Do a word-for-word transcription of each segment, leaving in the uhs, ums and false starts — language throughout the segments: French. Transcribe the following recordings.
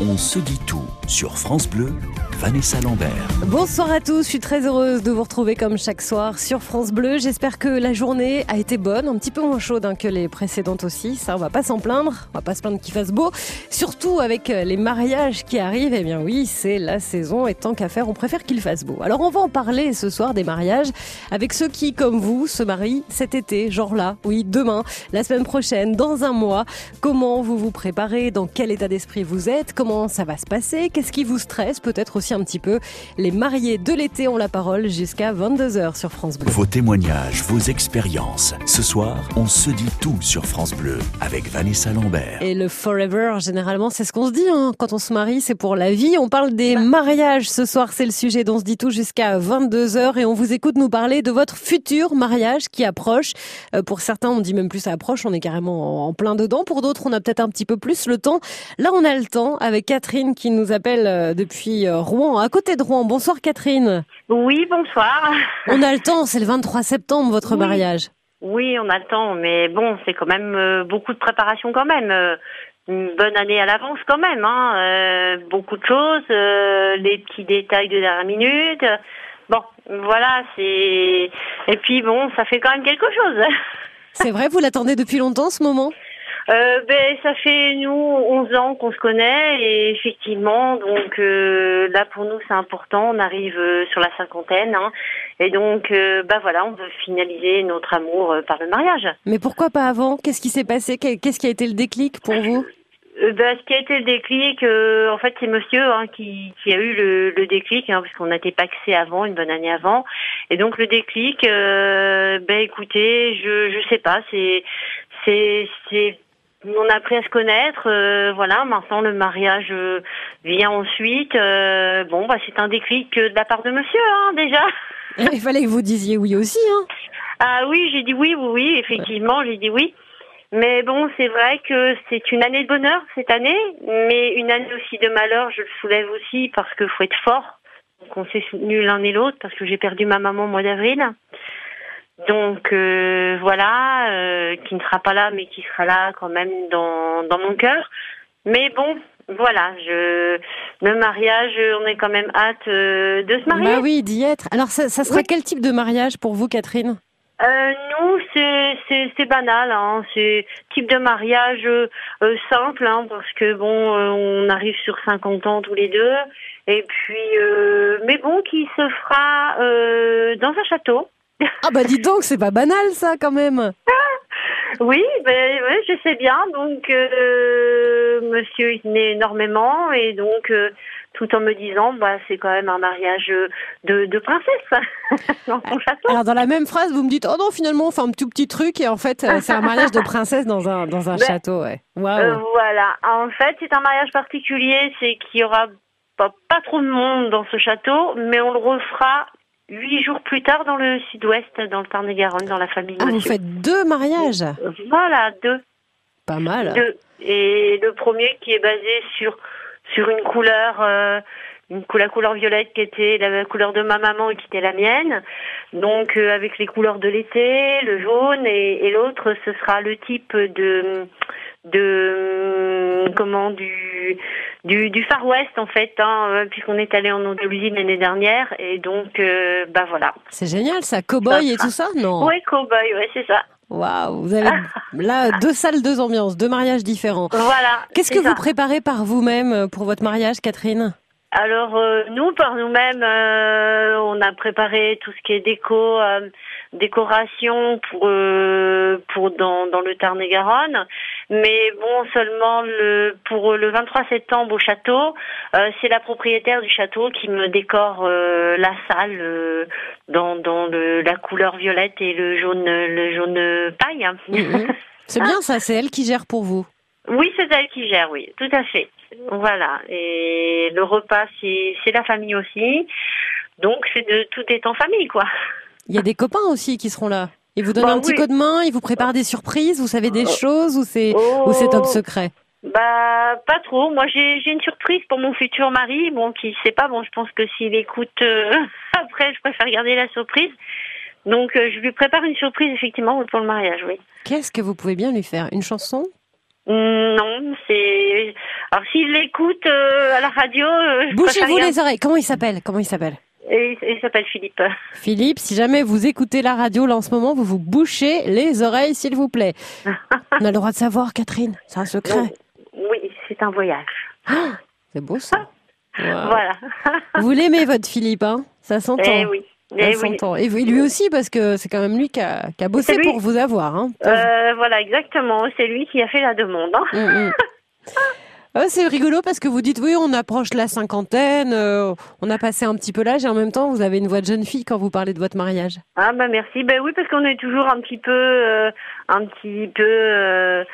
On se dit tout sur France Bleu, Vanessa Lambert. Bonsoir à tous, je suis très heureuse de vous retrouver comme chaque soir sur France Bleu. J'espère que la journée a été bonne, un petit peu moins chaude hein, que les précédentes aussi. Ça, on va pas s'en plaindre, on va pas se plaindre qu'il fasse beau. Surtout avec les mariages qui arrivent, eh bien oui, c'est la saison et tant qu'à faire, on préfère qu'il fasse beau. Alors on va en parler ce soir des mariages avec ceux qui, comme vous, se marient cet été, genre là, oui, demain, la semaine prochaine, dans un mois. Comment vous vous préparez, dans quel état d'esprit vous êtes, comment ça va se passer, qu'est-ce qui vous stresse, peut-être aussi un petit peu. Les mariés de l'été ont la parole jusqu'à vingt-deux heures sur France Bleu. Vos témoignages, vos expériences. Ce soir, on se dit tout sur France Bleu avec Vanessa Lambert. Et le forever, généralement, c'est ce qu'on se dit hein. Quand on se marie, c'est pour la vie. On parle des mariages ce soir, c'est le sujet dont on se dit tout jusqu'à vingt-deux heures et on vous écoute nous parler de votre futur mariage qui approche. Euh, pour certains, on dit même plus ça approche, on est carrément en plein dedans. Pour d'autres, on a peut-être un petit peu plus le temps. Là, on a le temps avec Catherine qui nous appelle depuis Rouen, à côté de Rouen. Bonsoir Catherine. Oui, bonsoir. On a le temps, c'est le vingt-trois septembre votre oui. mariage. Oui, on a le temps, mais bon, c'est quand même euh, beaucoup de préparation quand même. Euh, une bonne année à l'avance quand même. Hein. Euh, beaucoup de choses, euh, les petits détails de dernière minute. Bon, voilà, c'est... Et puis bon, ça fait quand même quelque chose. C'est vrai, vous l'attendez depuis longtemps ce moment ? Euh, ben ça fait nous onze ans qu'on se connaît et effectivement donc euh, là pour nous c'est important, on arrive euh, sur la cinquantaine hein, et donc euh, bah voilà on veut finaliser notre amour euh, par le mariage. Mais pourquoi pas avant ? Qu'est-ce qui s'est passé ? Qu'est-ce qui a été le déclic pour vous ? Euh, bah, ce qui a été le déclic, euh, en fait, c'est monsieur hein, qui, qui a eu le, le déclic, hein, parce qu'on n'était pas axé avant, une bonne année avant. Et donc le déclic, euh, ben écoutez, je je sais pas, c'est c'est c'est on a appris à se connaître, euh, voilà. Maintenant le mariage euh, vient ensuite. Euh, bon, bah c'est un déclic de la part de monsieur, hein, déjà. Il fallait que vous disiez oui aussi, hein. Ah oui, j'ai dit oui, oui, oui, effectivement, j'ai dit oui. Mais bon, c'est vrai que c'est une année de bonheur cette année, mais une année aussi de malheur, je le soulève aussi parce qu'il faut être fort. Donc on s'est soutenus l'un et l'autre parce que j'ai perdu ma maman au mois d'avril. Donc euh, voilà, euh, qui ne sera pas là, mais qui sera là quand même dans, dans mon cœur. Mais bon, voilà, je le mariage, on est quand même hâte euh, de se marier. Bah oui, d'y être. Alors ça, ça sera oui. Quel type de mariage pour vous, Catherine ? Euh, nous, c'est, c'est, c'est banal, hein. C'est type de mariage euh, simple, hein, parce que bon, euh, on arrive sur cinquante ans tous les deux, et puis, euh, mais bon, qui se fera euh, dans un château. Ah bah dis donc, c'est pas banal ça quand même. Oui, ben ouais, je sais bien. Donc, euh, monsieur il tenait énormément, et donc. Euh, tout en me disant, bah, c'est quand même un mariage de, de princesse dans son château. Alors, dans la même phrase, vous me dites, oh non, finalement, on fait un tout petit truc et en fait, c'est un mariage de princesse dans un, dans un ben, château, ouais. Waouh. Euh, voilà. En fait, c'est un mariage particulier, c'est qu'il y aura pas, pas trop de monde dans ce château, mais on le refera huit jours plus tard dans le sud-ouest, dans le Tarn-et-Garonne, dans la famille de Ah, monsieur. Vous faites deux mariages? Voilà, deux. Pas mal. Deux. Et le premier qui est basé sur sur une couleur, euh, une la couleur violette qui était la couleur de ma maman et qui était la mienne. Donc euh, avec les couleurs de l'été, le jaune, et, et l'autre ce sera le type de de comment du du, du Far West en fait, hein, puisqu'on est allé en Andalousie l'année dernière et donc euh, bah voilà. C'est génial ça, cow-boy et tout ça, non? Oui, cow-boy, ouais, c'est ça. Waouh, vous avez là deux salles, deux ambiances, deux mariages différents. Voilà. Qu'est-ce que ça. Vous préparez par vous-même pour votre mariage, Catherine ? Alors euh, nous, par nous-mêmes, euh, on a préparé tout ce qui est déco, euh, décoration pour euh, pour dans dans le Tarn-et-Garonne. Mais bon, seulement le pour le vingt-trois septembre au château, euh, c'est la propriétaire du château qui me décore euh, la salle euh, dans dans le la couleur violette et le jaune le jaune paille. Mmh. C'est bien ça, c'est elle qui gère pour vous. Oui, c'est elle qui gère, oui, tout à fait. Voilà. Et le repas, c'est, c'est la famille aussi. Donc, c'est de tout est en famille, quoi. Il y a des copains aussi qui seront là. Ils vous donnent bah, un petit oui. coup de main, ils vous préparent des surprises, vous savez des oh. choses ou c'est, oh. ou c'est top secret? Bah, pas trop. Moi, j'ai, j'ai une surprise pour mon futur mari. Bon, qui sait pas, bon, je pense que s'il écoute euh, après, je préfère garder la surprise. Donc, euh, je lui prépare une surprise, effectivement, pour le mariage, oui. Qu'est-ce que vous pouvez bien lui faire? Une chanson? Non, c'est... Alors, s'il l'écoute euh, à la radio... Euh, Bouchez-vous les oreilles. Comment il s'appelle Comment il s'appelle Et, il s'appelle Philippe. Philippe, si jamais vous écoutez la radio là en ce moment, vous vous bouchez les oreilles, s'il vous plaît. On a le droit de savoir, Catherine. C'est un secret. Oui, c'est un voyage. Ah, c'est beau ça. Wow. Voilà. Vous l'aimez, votre Philippe, hein? Ça s'entend. Eh oui. Ça s'entend. Et lui aussi, parce que c'est quand même lui qui a, qui a bossé pour vous avoir. Hein. Euh, voilà, exactement. C'est lui qui a fait la demande. Hein. Mmh, mmh. Oh, c'est rigolo parce que vous dites, oui, on approche la cinquantaine, euh, on a passé un petit peu l'âge et en même temps, vous avez une voix de jeune fille quand vous parlez de votre mariage. Ah bah merci. Ben oui, parce qu'on est toujours un petit peu, euh, un petit peu, euh,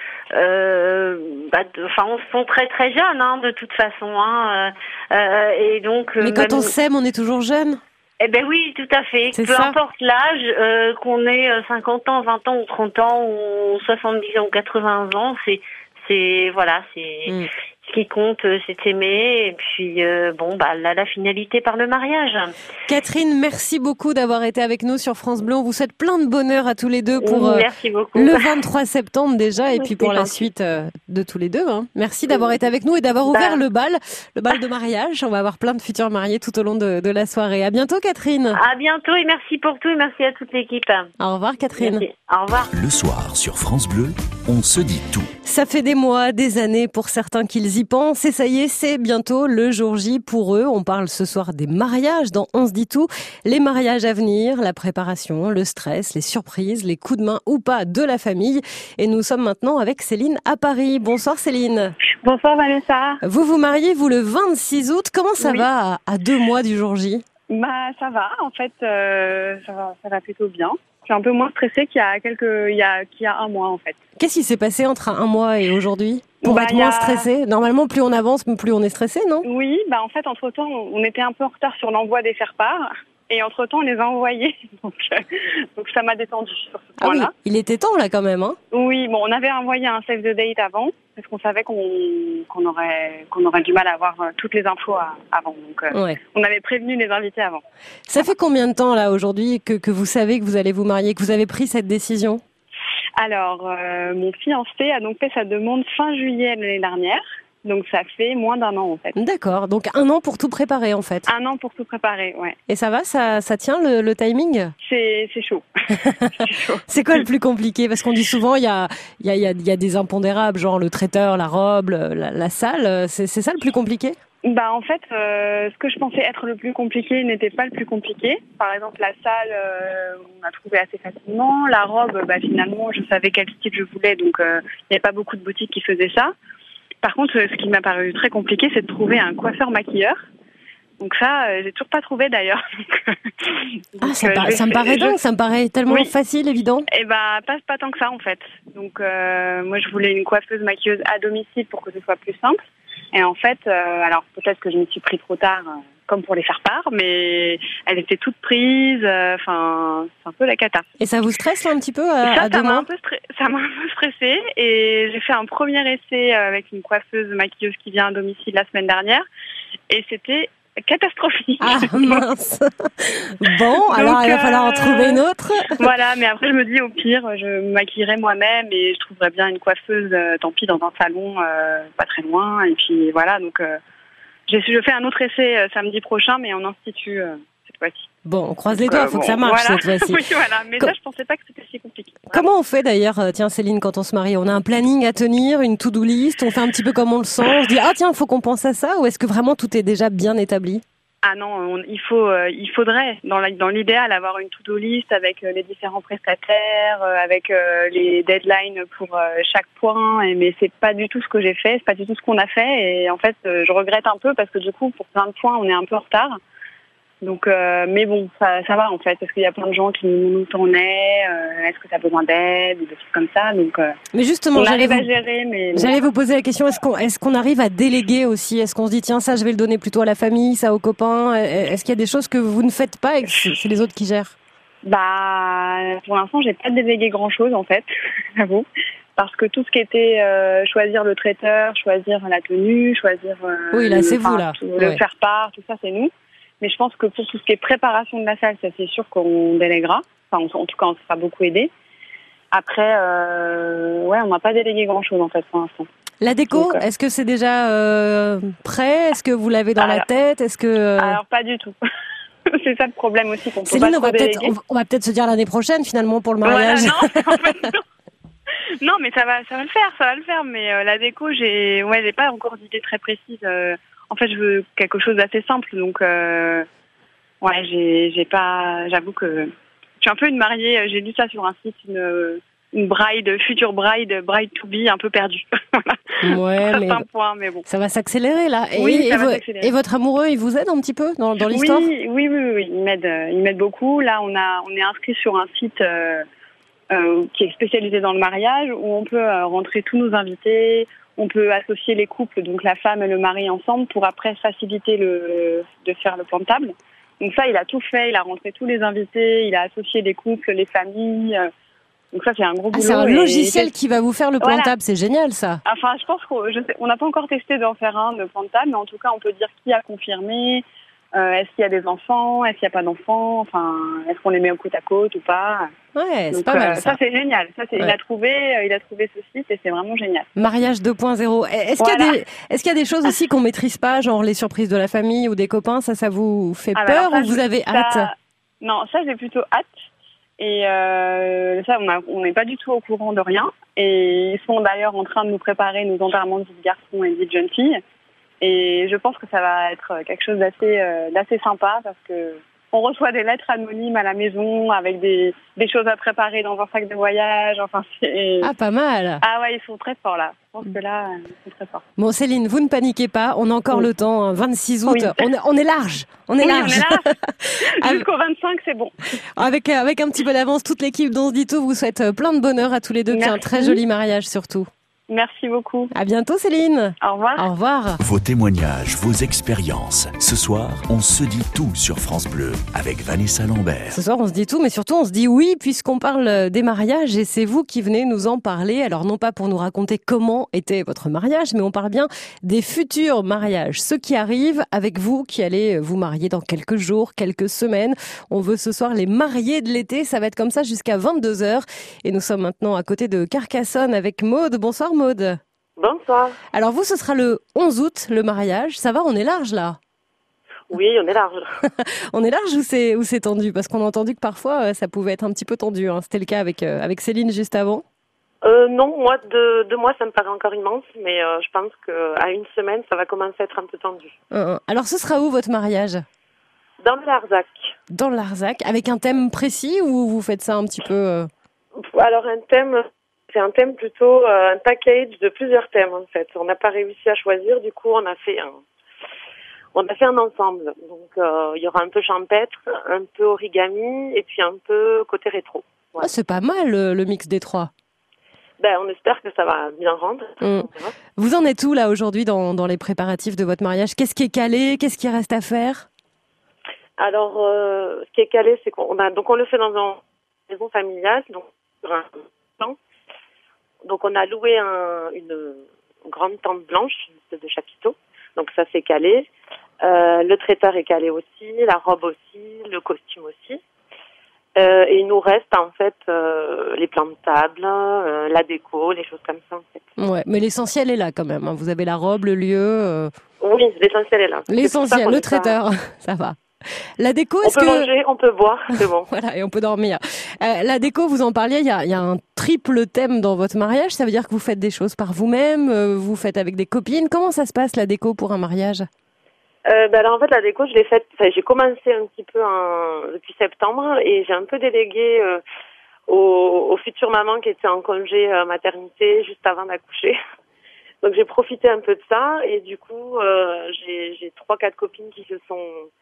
euh, bah, enfin, on se sent très très jeune, hein, de toute façon. Hein, euh, et donc. Mais quand même... on s'aime, on est toujours jeune. Eh ben oui, tout à fait. C'est Peu ça. importe l'âge, euh, qu'on ait cinquante ans, vingt ans ou trente ans ou soixante-dix ans ou quatre-vingts ans, c'est, c'est, voilà, c'est, mm. ce qui compte, c'est aimer. Et puis, euh, bon, bah, là, la finalité par le mariage. Catherine, merci beaucoup d'avoir été avec nous sur France Bleu. On vous souhaite plein de bonheur à tous les deux pour euh, merci beaucoup. le vingt-trois septembre déjà et puis pour la gentil. suite euh, de tous les deux. Hein. Merci d'avoir été avec nous et d'avoir ouvert bah. le bal, le bal de mariage. On va avoir plein de futurs mariés tout au long de, de la soirée. À bientôt, Catherine. À bientôt et merci pour tout et merci à toute l'équipe. Au revoir, Catherine. Merci. Au revoir. Le soir sur France Bleu, on se dit tout. Ça fait des mois, des années pour certains qu'ils y pensent et ça y est, c'est bientôt le jour J pour eux. On parle ce soir des mariages dans On se dit tout. Les mariages à venir, la préparation, le stress, les surprises, les coups de main ou pas de la famille. Et nous sommes maintenant avec Céline à Paris. Bonsoir Céline. Bonsoir Vanessa. Vous vous mariez, vous, le vingt-six août. Comment ça oui. va à, à deux mois du jour J? Bah ça va, en fait, euh, ça va, ça va plutôt bien. Je suis un peu moins stressée qu'il y a quelques, il y a, qu'il y a un mois en fait. Qu'est-ce qui s'est passé entre un mois et aujourd'hui pour bah, être moins a... stressé? Normalement, plus on avance, plus on est stressé, non? Oui, bah en fait, entre temps, on était un peu en retard sur l'envoi des faire-part. Et entre-temps, on les a envoyés. Donc, euh, donc ça m'a détendu sur ce point-là. Ah oui, il était temps là quand même, hein? Oui, bon, on avait envoyé un save the date avant, parce qu'on savait qu'on, qu'on, aurait, qu'on aurait du mal à avoir toutes les infos à, avant. Donc euh, ouais. On avait prévenu les invités avant. Ça fait combien de temps là aujourd'hui que, que vous savez que vous allez vous marier, que vous avez pris cette décision? Alors, euh, mon fiancé a donc fait sa demande fin juillet l'année dernière. Donc ça fait moins d'un an en fait. D'accord, donc un an pour tout préparer en fait. Un an pour tout préparer, ouais. Et ça va, ça, ça tient le, le timing? C'est, c'est chaud. c'est chaud. C'est quoi le plus compliqué? Parce qu'on dit souvent il y a, il y, a, il y a des impondérables, genre le traiteur, la robe, la, la salle. C'est, c'est ça le plus compliqué? Bah en fait, euh, ce que je pensais être le plus compliqué n'était pas le plus compliqué. Par exemple, la salle, euh, on a trouvé assez facilement. La robe, bah finalement, je savais quel style je voulais, donc euh, il n'y avait pas beaucoup de boutiques qui faisaient ça. Par contre, ce qui m'a paru très compliqué, c'est de trouver un coiffeur-maquilleur. Donc ça, euh, j'ai toujours pas trouvé d'ailleurs. Donc, ah, ça, euh, par, ça me paraît dingue, je... ça me paraît tellement oui. facile, évident. Eh ben, pas, pas tant que ça en fait. Donc euh, moi, je voulais une coiffeuse-maquilleuse à domicile pour que ce soit plus simple. Et en fait, euh, alors peut-être que je m'y suis pris trop tard, euh, comme pour les faire-part, mais elle était toute prise. Enfin, euh, c'est un peu la cata. Et ça vous stresse là, un petit peu à, ça, à ça deux m'a mois un peu stre- Ça m'a un peu stressée et j'ai fait un premier essai avec une coiffeuse maquilleuse qui vient à domicile la semaine dernière et c'était catastrophique. Ah mince. Bon, donc, alors il va falloir en trouver une autre. Voilà, mais après je me dis au pire, je me maquillerai moi-même et je trouverai bien une coiffeuse, euh, tant pis, dans un salon euh, pas très loin. Et puis voilà, donc euh, je, je fais un autre essai euh, samedi prochain, mais en institut euh, cette fois-ci. Bon, on croise les doigts, il faut bon, que ça marche voilà. cette fois-ci. Oui, voilà, mais Com- ça je pensais pas que c'était si compliqué. Voilà. Comment on fait d'ailleurs, tiens Céline, quand on se marie? On a un planning à tenir, une to-do list, on fait un petit peu comme on le sent, on se dit ah tiens, il faut qu'on pense à ça, ou est-ce que vraiment tout est déjà bien établi? Ah non, on, il faut, euh, il faudrait, dans, la, dans l'idéal, avoir une to-do list avec euh, les différents prestataires, euh, avec euh, les deadlines pour euh, chaque point. Et, mais c'est pas du tout ce que j'ai fait, c'est pas du tout ce qu'on a fait. Et en fait, euh, je regrette un peu parce que du coup, pour plein de points, on est un peu en retard. Donc, euh, mais bon, ça, ça va en fait, parce qu'il y a plein de gens qui nous demandent où t'en es, euh, est-ce que t'as besoin d'aide, ou des trucs comme ça. Donc, euh, mais justement, on j'allais arrive vous, à gérer. Mais j'allais vous poser la question, est-ce qu'on, est-ce qu'on arrive à déléguer aussi? Est-ce qu'on se dit tiens, ça, je vais le donner plutôt à la famille, ça aux copains? Est-ce qu'il y a des choses que vous ne faites pas et que c'est les autres qui gèrent? Bah, pour l'instant, j'ai pas délégué grand-chose en fait, j'avoue. Parce que tout ce qui était euh, choisir le traiteur, choisir la tenue, choisir euh, oui, là, le, c'est vous là, tout, ouais. le faire-part, tout ça, c'est nous. Mais je pense que pour tout ce qui est préparation de la salle, ça c'est sûr qu'on délèguera. Enfin, on, en tout cas, on se fera beaucoup aider. Après, euh, ouais, on m'a pas délégué grand-chose en fait pour l'instant. La déco, Donc, euh... est-ce que c'est déjà euh, prêt? Est-ce que vous l'avez dans alors, la tête? Est-ce que euh... alors pas du tout. C'est ça le problème aussi qu'on peut Céline, pas on va peut-être, on, on va peut-être se dire l'année prochaine finalement pour le mariage. Voilà, non, en fait, non. Non, mais ça va, ça va le faire, ça va le faire. Mais euh, la déco, j'ai, ouais, j'ai pas encore d'idée très précise. Euh, en fait, je veux quelque chose d'assez simple, donc euh, ouais, j'ai, j'ai pas, j'avoue que je suis un peu une mariée. J'ai lu ça sur un site, une, une bride, future bride, bride to be, un peu perdue. Ouais, mais, points, mais bon. Ça va s'accélérer là. Et, oui, ça et, va vo- s'accélérer. Et votre amoureux, il vous aide un petit peu dans, dans l'histoire? Oui, oui, oui, oui, il m'aide, il m'aide beaucoup. Là, on a, on est inscrit sur un site. Euh, Euh, qui est spécialisé dans le mariage, où on peut euh, rentrer tous nos invités, on peut associer les couples, donc la femme et le mari ensemble, pour après faciliter le, de faire le plan de table. Donc ça, il a tout fait, il a rentré tous les invités, il a associé les couples, les familles. Euh, donc ça, c'est un gros boulot. Ah, c'est un logiciel et... qui va vous faire le plan voilà. de table, c'est génial ça. Enfin, je pense qu'on je sais, on n'a pas encore testé d'en faire un de plan de table, mais en tout cas, on peut dire qui a confirmé. Euh, est-ce qu'il y a des enfants? Est-ce qu'il n'y a pas d'enfants? Enfin, est-ce qu'on les met au côte à côte ou pas? Ouais, c'est Donc, pas mal euh, ça. Ça c'est génial. Ça c'est, ouais. il a trouvé, euh, il a trouvé ce site et c'est vraiment génial. Mariage deux point zéro. Est-ce voilà. qu'il y a des, est-ce qu'il y a des choses aussi qu'on maîtrise pas, genre les surprises de la famille ou des copains? Ça, ça vous fait ah, peur alors, ça, ou vous avez ça, hâte? Non, ça j'ai plutôt hâte. Et euh, ça, on a, on n'est pas du tout au courant de rien. Et ils sont d'ailleurs en train de nous préparer nos enterrements de vie de garçon et de vie de jeune fille. Et je pense que ça va être quelque chose d'assez, euh, d'assez sympa parce que on reçoit des lettres anonymes à la maison avec des, des choses à préparer dans un sac de voyage. Enfin, c'est... Ah, pas mal. Ah ouais, ils sont très forts là. Je pense que là, ils sont très forts. Bon, Céline, vous ne paniquez pas. On a encore oui. le temps. Hein, vingt-six août. Oui. On, est, on est large. On est oui, large. on est large. Jusqu'au vingt-cinq, c'est bon. Avec, avec un petit peu d'avance, toute l'équipe d'On se dit tout vous souhaite plein de bonheur à tous les deux. Puis un très joli mariage surtout. Merci beaucoup. À bientôt Céline. Au revoir. Au revoir. Vos témoignages, vos expériences. Ce soir, on se dit tout sur France Bleu avec Vanessa Lambert. Ce soir, on se dit tout, mais surtout on se dit oui puisqu'on parle des mariages et c'est vous qui venez nous en parler. Alors non pas pour nous raconter comment était votre mariage, mais on parle bien des futurs mariages. Ceux qui arrivent avec vous, qui allez vous marier dans quelques jours, quelques semaines. On veut ce soir les mariés de l'été. Ça va être comme ça jusqu'à vingt-deux heures. Et nous sommes maintenant à côté de Carcassonne avec Maude. Bonsoir Maude. Bonsoir. Alors vous, ce sera le onze août, le mariage. Ça va, on est large là? Oui, on est large. On est large ou c'est, ou c'est tendu? Parce qu'on a entendu que parfois, ça pouvait être un petit peu tendu. Hein. C'était le cas avec, euh, avec Céline juste avant. Euh, non, moi, deux, deux mois, ça me paraît encore immense. Mais euh, je pense qu'à une semaine, ça va commencer à être un peu tendu. Euh, alors ce sera où votre mariage? Dans le Larzac. Dans le Larzac, avec un thème précis ou vous faites ça un petit peu... Euh... Alors un thème... C'est un thème plutôt, euh, un package de plusieurs thèmes en fait. On n'a pas réussi à choisir, du coup on a fait un, on a fait un ensemble. Donc euh, il y aura un peu champêtre, un peu origami et puis un peu côté rétro. Voilà. Ah, c'est pas mal le, le mix des trois. Ben on espère que ça va bien rendre. Mmh. Vous en êtes où là aujourd'hui dans, dans les préparatifs de votre mariage? Qu'est-ce qui est calé? Qu'est-ce qui reste à faire? Alors euh, ce qui est calé, c'est qu'on a donc on le fait dans une maison familiale, donc sur un plan. Donc on a loué un, une grande tente blanche, une espèce de chapiteau. Donc ça c'est calé. Euh, le traiteur est calé aussi, la robe aussi, le costume aussi. Euh, et il nous reste en fait euh, les plans de table, euh, la déco, les choses comme ça en fait. Ouais, mais l'essentiel est là quand même. Hein. Vous avez la robe, le lieu. Euh... Oui, l'essentiel est là. L'essentiel, le traiteur, ça... ça va. La déco, est-ce on peut que... manger, on peut boire, c'est bon. Voilà, et on peut dormir. Euh, la déco, vous en parliez, il y a, y a un triple thème dans votre mariage. Ça veut dire que vous faites des choses par vous-même, euh, vous faites avec des copines. Comment ça se passe la déco pour un mariage? euh, ben alors en fait la déco, je l'ai faite. Enfin, j'ai commencé un petit peu en, depuis septembre et j'ai un peu délégué euh, aux, aux futures mamans qui étaient en congé euh, maternité juste avant d'accoucher. Donc j'ai profité un peu de ça et du coup euh, j'ai, j'ai trois quatre copines qui se sont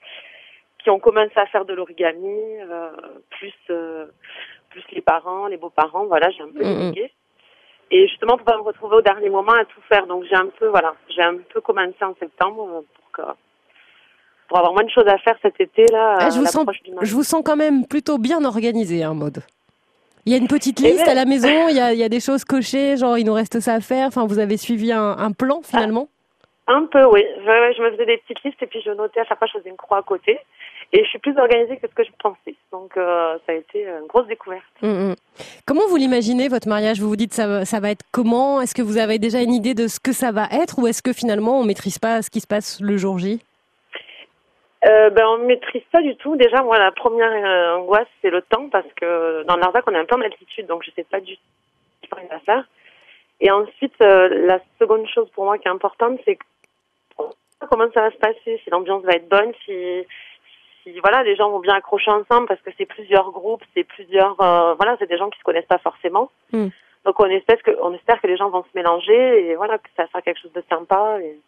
qui ont commencé à faire de l'origami, euh, plus euh, plus les parents, les beaux-parents, voilà, j'ai un peu délégué. Mmh. Et justement pour pas me retrouver au dernier moment à tout faire, donc j'ai un peu voilà, j'ai un peu commencé en septembre pour que pour avoir moins de choses à faire cet été là. Ah, je vous sens, je vous sens quand même plutôt bien organisée, hein, Maude. Il y a une petite liste bien, à la maison, il y a, il y a des choses cochées, genre il nous reste ça à faire. Enfin, vous avez suivi un, un plan finalement. Un peu, oui. Je, ouais, je me faisais des petites listes et puis je notais à chaque fois, je faisais une croix à côté. Et je suis plus organisée que ce que je pensais. Donc, euh, ça a été une grosse découverte. Mmh, mmh. Comment vous l'imaginez, votre mariage? Vous vous dites, ça, ça va être comment? Est-ce que vous avez déjà une idée de ce que ça va être? Ou est-ce que finalement, on ne maîtrise pas ce qui se passe le jour J? euh, ben, On ne maîtrise pas du tout. Déjà, moi, la première euh, angoisse, c'est le temps. Parce que dans le Larzac, on est un peu en altitude. Donc, je ne sais pas du tout ce qu'il va faire. Et ensuite, euh, la seconde chose pour moi qui est importante, c'est comment ça va se passer, si l'ambiance va être bonne, si, si voilà, les gens vont bien accrocher ensemble, parce que c'est plusieurs groupes, c'est plusieurs, euh, voilà, c'est des gens qui se connaissent pas forcément. Mm. Donc on espère que, on espère que les gens vont se mélanger et voilà, que ça sera quelque chose de sympa. Et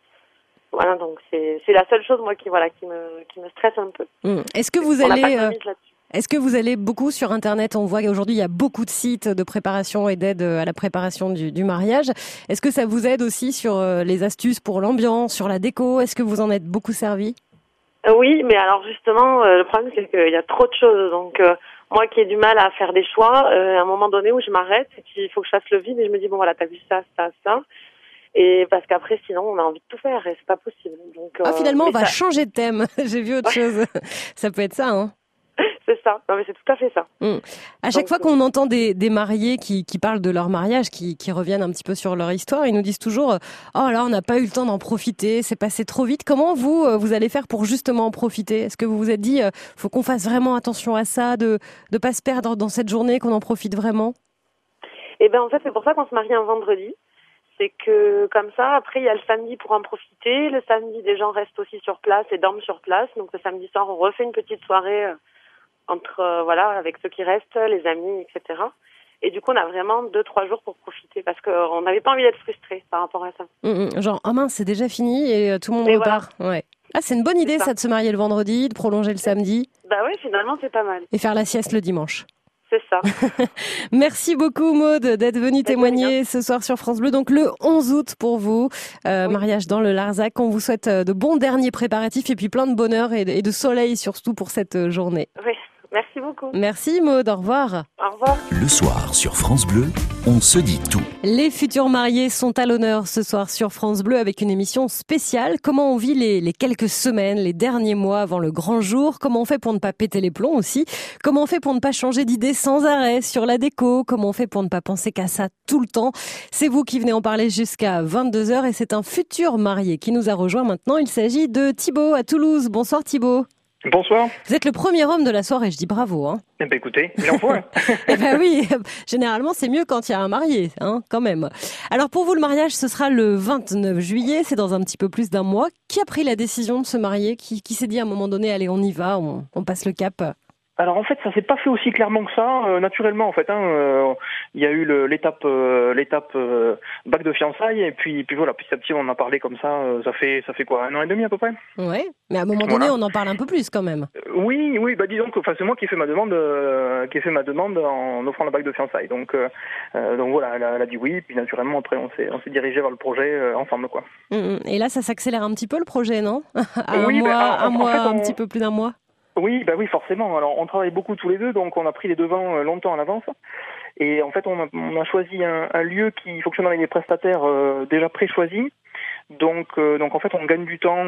voilà, donc c'est, c'est la seule chose moi qui, voilà, qui me, qui me stresse un peu. Mm. Est-ce que vous on allez, n'a pas de euh... mise là-dessus. Est-ce que vous allez beaucoup sur Internet? On voit qu'aujourd'hui, il y a beaucoup de sites de préparation et d'aide à la préparation du, du mariage. Est-ce que ça vous aide aussi sur les astuces pour l'ambiance, sur la déco? Est-ce que vous en êtes beaucoup servi? Oui, mais alors justement, euh, le problème, c'est qu'il y a trop de choses. Donc, euh, moi qui ai du mal à faire des choix, euh, à un moment donné où je m'arrête et qu'il faut que je fasse le vide et je me dis, bon voilà, t'as vu ça, ça, ça. Et parce qu'après, sinon, on a envie de tout faire et c'est pas possible. Donc, ah, finalement, euh, on va ça... changer de thème. J'ai vu autre chose. Ça peut être ça, hein? C'est ça, non mais c'est tout à fait ça. Mmh. À chaque Donc, fois qu'on entend des, des mariés qui, qui parlent de leur mariage, qui, qui reviennent un petit peu sur leur histoire, ils nous disent toujours « Oh là, on n'a pas eu le temps d'en profiter, c'est passé trop vite ». Comment vous, vous allez faire pour justement en profiter? Est-ce que vous vous êtes dit « Faut qu'on fasse vraiment attention à ça, de ne pas se perdre dans cette journée, qu'on en profite vraiment » ? Eh bien en fait, c'est pour ça qu'on se marie un vendredi. C'est que comme ça, après, il y a le samedi pour en profiter. Le samedi, des gens restent aussi sur place et dorment sur place. Donc le samedi soir, on refait une petite soirée entre euh, voilà avec ceux qui restent, les amis, et cetera. Et du coup, on a vraiment deux trois jours pour profiter parce qu'on n'avait pas envie d'être frustrés par rapport à ça. Mmh, genre ah mince, c'est déjà fini et euh, tout le monde et repart. Voilà. Ouais. Ah, c'est une bonne idée ça. ça de se marier le vendredi, de prolonger le samedi. Bah oui, finalement, c'est pas mal. Et faire la sieste le dimanche. C'est ça. Merci beaucoup Maud d'être venue témoigner ce soir sur France Bleu. Donc le onze août pour vous, euh, oui. mariage dans le Larzac. On vous souhaite de bons derniers préparatifs et puis plein de bonheur et de, et de soleil surtout pour cette journée. Oui. Merci beaucoup. Merci Maud, au revoir. Au revoir. Le soir sur France Bleu, on se dit tout. Les futurs mariés sont à l'honneur ce soir sur France Bleu avec une émission spéciale. Comment on vit les, les quelques semaines, les derniers mois avant le grand jour? Comment on fait pour ne pas péter les plombs aussi? Comment on fait pour ne pas changer d'idée sans arrêt sur la déco? Comment on fait pour ne pas penser qu'à ça tout le temps? C'est vous qui venez en parler jusqu'à vingt-deux heures et c'est un futur marié qui nous a rejoint maintenant. Il s'agit de Thibaut à Toulouse. Bonsoir Thibaut. Bonsoir. Vous êtes le premier homme de la soirée, je dis bravo. Hein. Eh ben écoutez, bien fois. Eh ben oui, généralement c'est mieux quand il y a un marié, hein, quand même. Alors pour vous, le mariage, ce sera le vingt-neuf juillet, c'est dans un petit peu plus d'un mois. Qui a pris la décision de se marier? Qui, qui s'est dit à un moment donné, allez, on y va, on, on passe le cap? Alors en fait, ça s'est pas fait aussi clairement que ça, euh, naturellement en fait. Hein, euh, il y a eu le, l'étape, euh, l'étape euh, bac de fiançailles et puis, puis voilà, petit à petit on en a parlé comme ça. Euh, ça fait, ça fait quoi, un an et demi à peu près. Ouais, mais à un moment donné, voilà. On en parle un peu plus quand même. Euh, oui, oui, bah disons que, enfin, c'est moi qui ai fait ma demande, euh, qui ai fait ma demande en offrant le bac de fiançailles. Donc, euh, euh, donc voilà, elle a, elle a dit oui, puis naturellement après on s'est, on s'est dirigé vers le projet euh, ensemble quoi. Et là, ça s'accélère un petit peu le projet, non? à Oui, un mois, bah, en, un, mois en fait, on... un petit peu plus d'un mois. Oui, bah oui, forcément. Alors, on travaille beaucoup tous les deux, donc on a pris les devants euh, longtemps en avance. Et en fait, on a, on a choisi un, un lieu qui fonctionne avec des prestataires euh, déjà pré-choisis. Donc, euh, donc en fait, on gagne du temps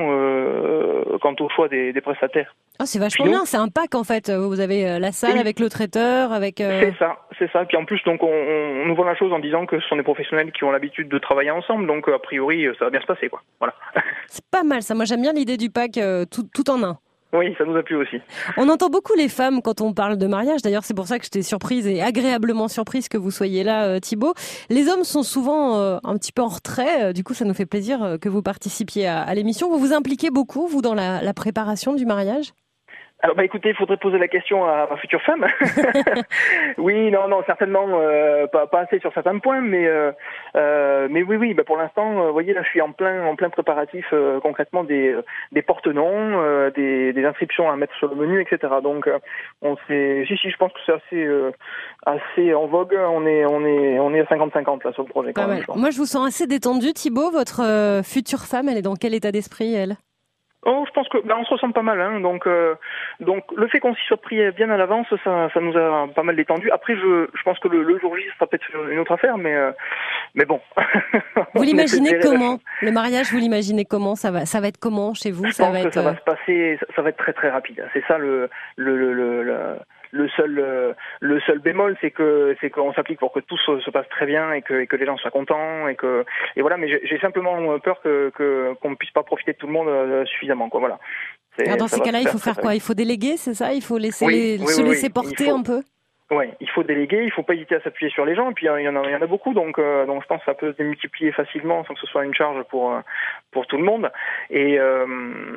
euh, quant au choix des, des prestataires. Ah, c'est vachement bien. C'est un pack en fait. Vous avez la salle oui. avec le traiteur, avec. Euh... C'est ça, c'est ça. Puis en plus, donc on, on nous vend la chose en disant que ce sont des professionnels qui ont l'habitude de travailler ensemble. Donc a priori, ça va bien se passer, quoi. Voilà. C'est pas mal ça. Moi, j'aime bien l'idée du pack euh, tout, tout en un. Oui, ça nous a plu aussi. On entend beaucoup les femmes quand on parle de mariage. D'ailleurs, c'est pour ça que j'étais surprise et agréablement surprise que vous soyez là, euh, Thibaut. Les hommes sont souvent euh, un petit peu en retrait. Du coup, ça nous fait plaisir euh, que vous participiez à, à l'émission. Vous vous impliquez beaucoup, vous, dans la, la préparation du mariage ? Alors bah écoutez, il faudrait poser la question à ma future femme. Oui, non, non, certainement euh, pas, pas assez sur certains points, mais euh, euh, mais oui, oui. Bah pour l'instant, vous euh, voyez, là, je suis en plein en plein préparatif euh, concrètement des des porte-noms, euh, des des inscriptions à mettre sur le menu, et cetera. Donc euh, on s'est, si si, je pense que c'est assez euh, assez en vogue. On est on est on est à cinquante cinquante là sur le projet. Quand même, Moi, je vous sens assez détendu, Thibaut. Votre euh, future femme, elle est dans quel état d'esprit, elle ? Oh, je pense que ben, on se ressemble pas mal, hein, donc euh, donc le fait qu'on s'y soit pris bien à l'avance, ça ça nous a pas mal détendu. Après, je je pense que le, le jour J, ça peut être une autre affaire, mais euh, mais bon. Vous l'imaginez comment? Le mariage, vous l'imaginez comment? Ça va ça va être comment chez vous? Je ça pense va que être ça va se passer, ça, ça va être très très rapide. C'est ça le le le, le, le Le seul, euh, le seul bémol, c'est que c'est qu'on s'applique pour que tout se, se passe très bien et que, et que les gens soient contents et que et voilà. Mais j'ai, j'ai simplement peur que, que qu'on ne puisse pas profiter de tout le monde euh, suffisamment, quoi. Voilà. Alors dans ces cas-là, il faut faire quoi? Il faut déléguer, c'est ça? Il faut laisser oui, les, oui, se oui, laisser oui. porter faut... un peu. Ouais, il faut déléguer, il faut pas hésiter à s'appuyer sur les gens. Et puis il y en a, il y en a beaucoup, donc euh, donc je pense que ça peut se démultiplier facilement sans que ce soit une charge pour euh, pour tout le monde. Et euh,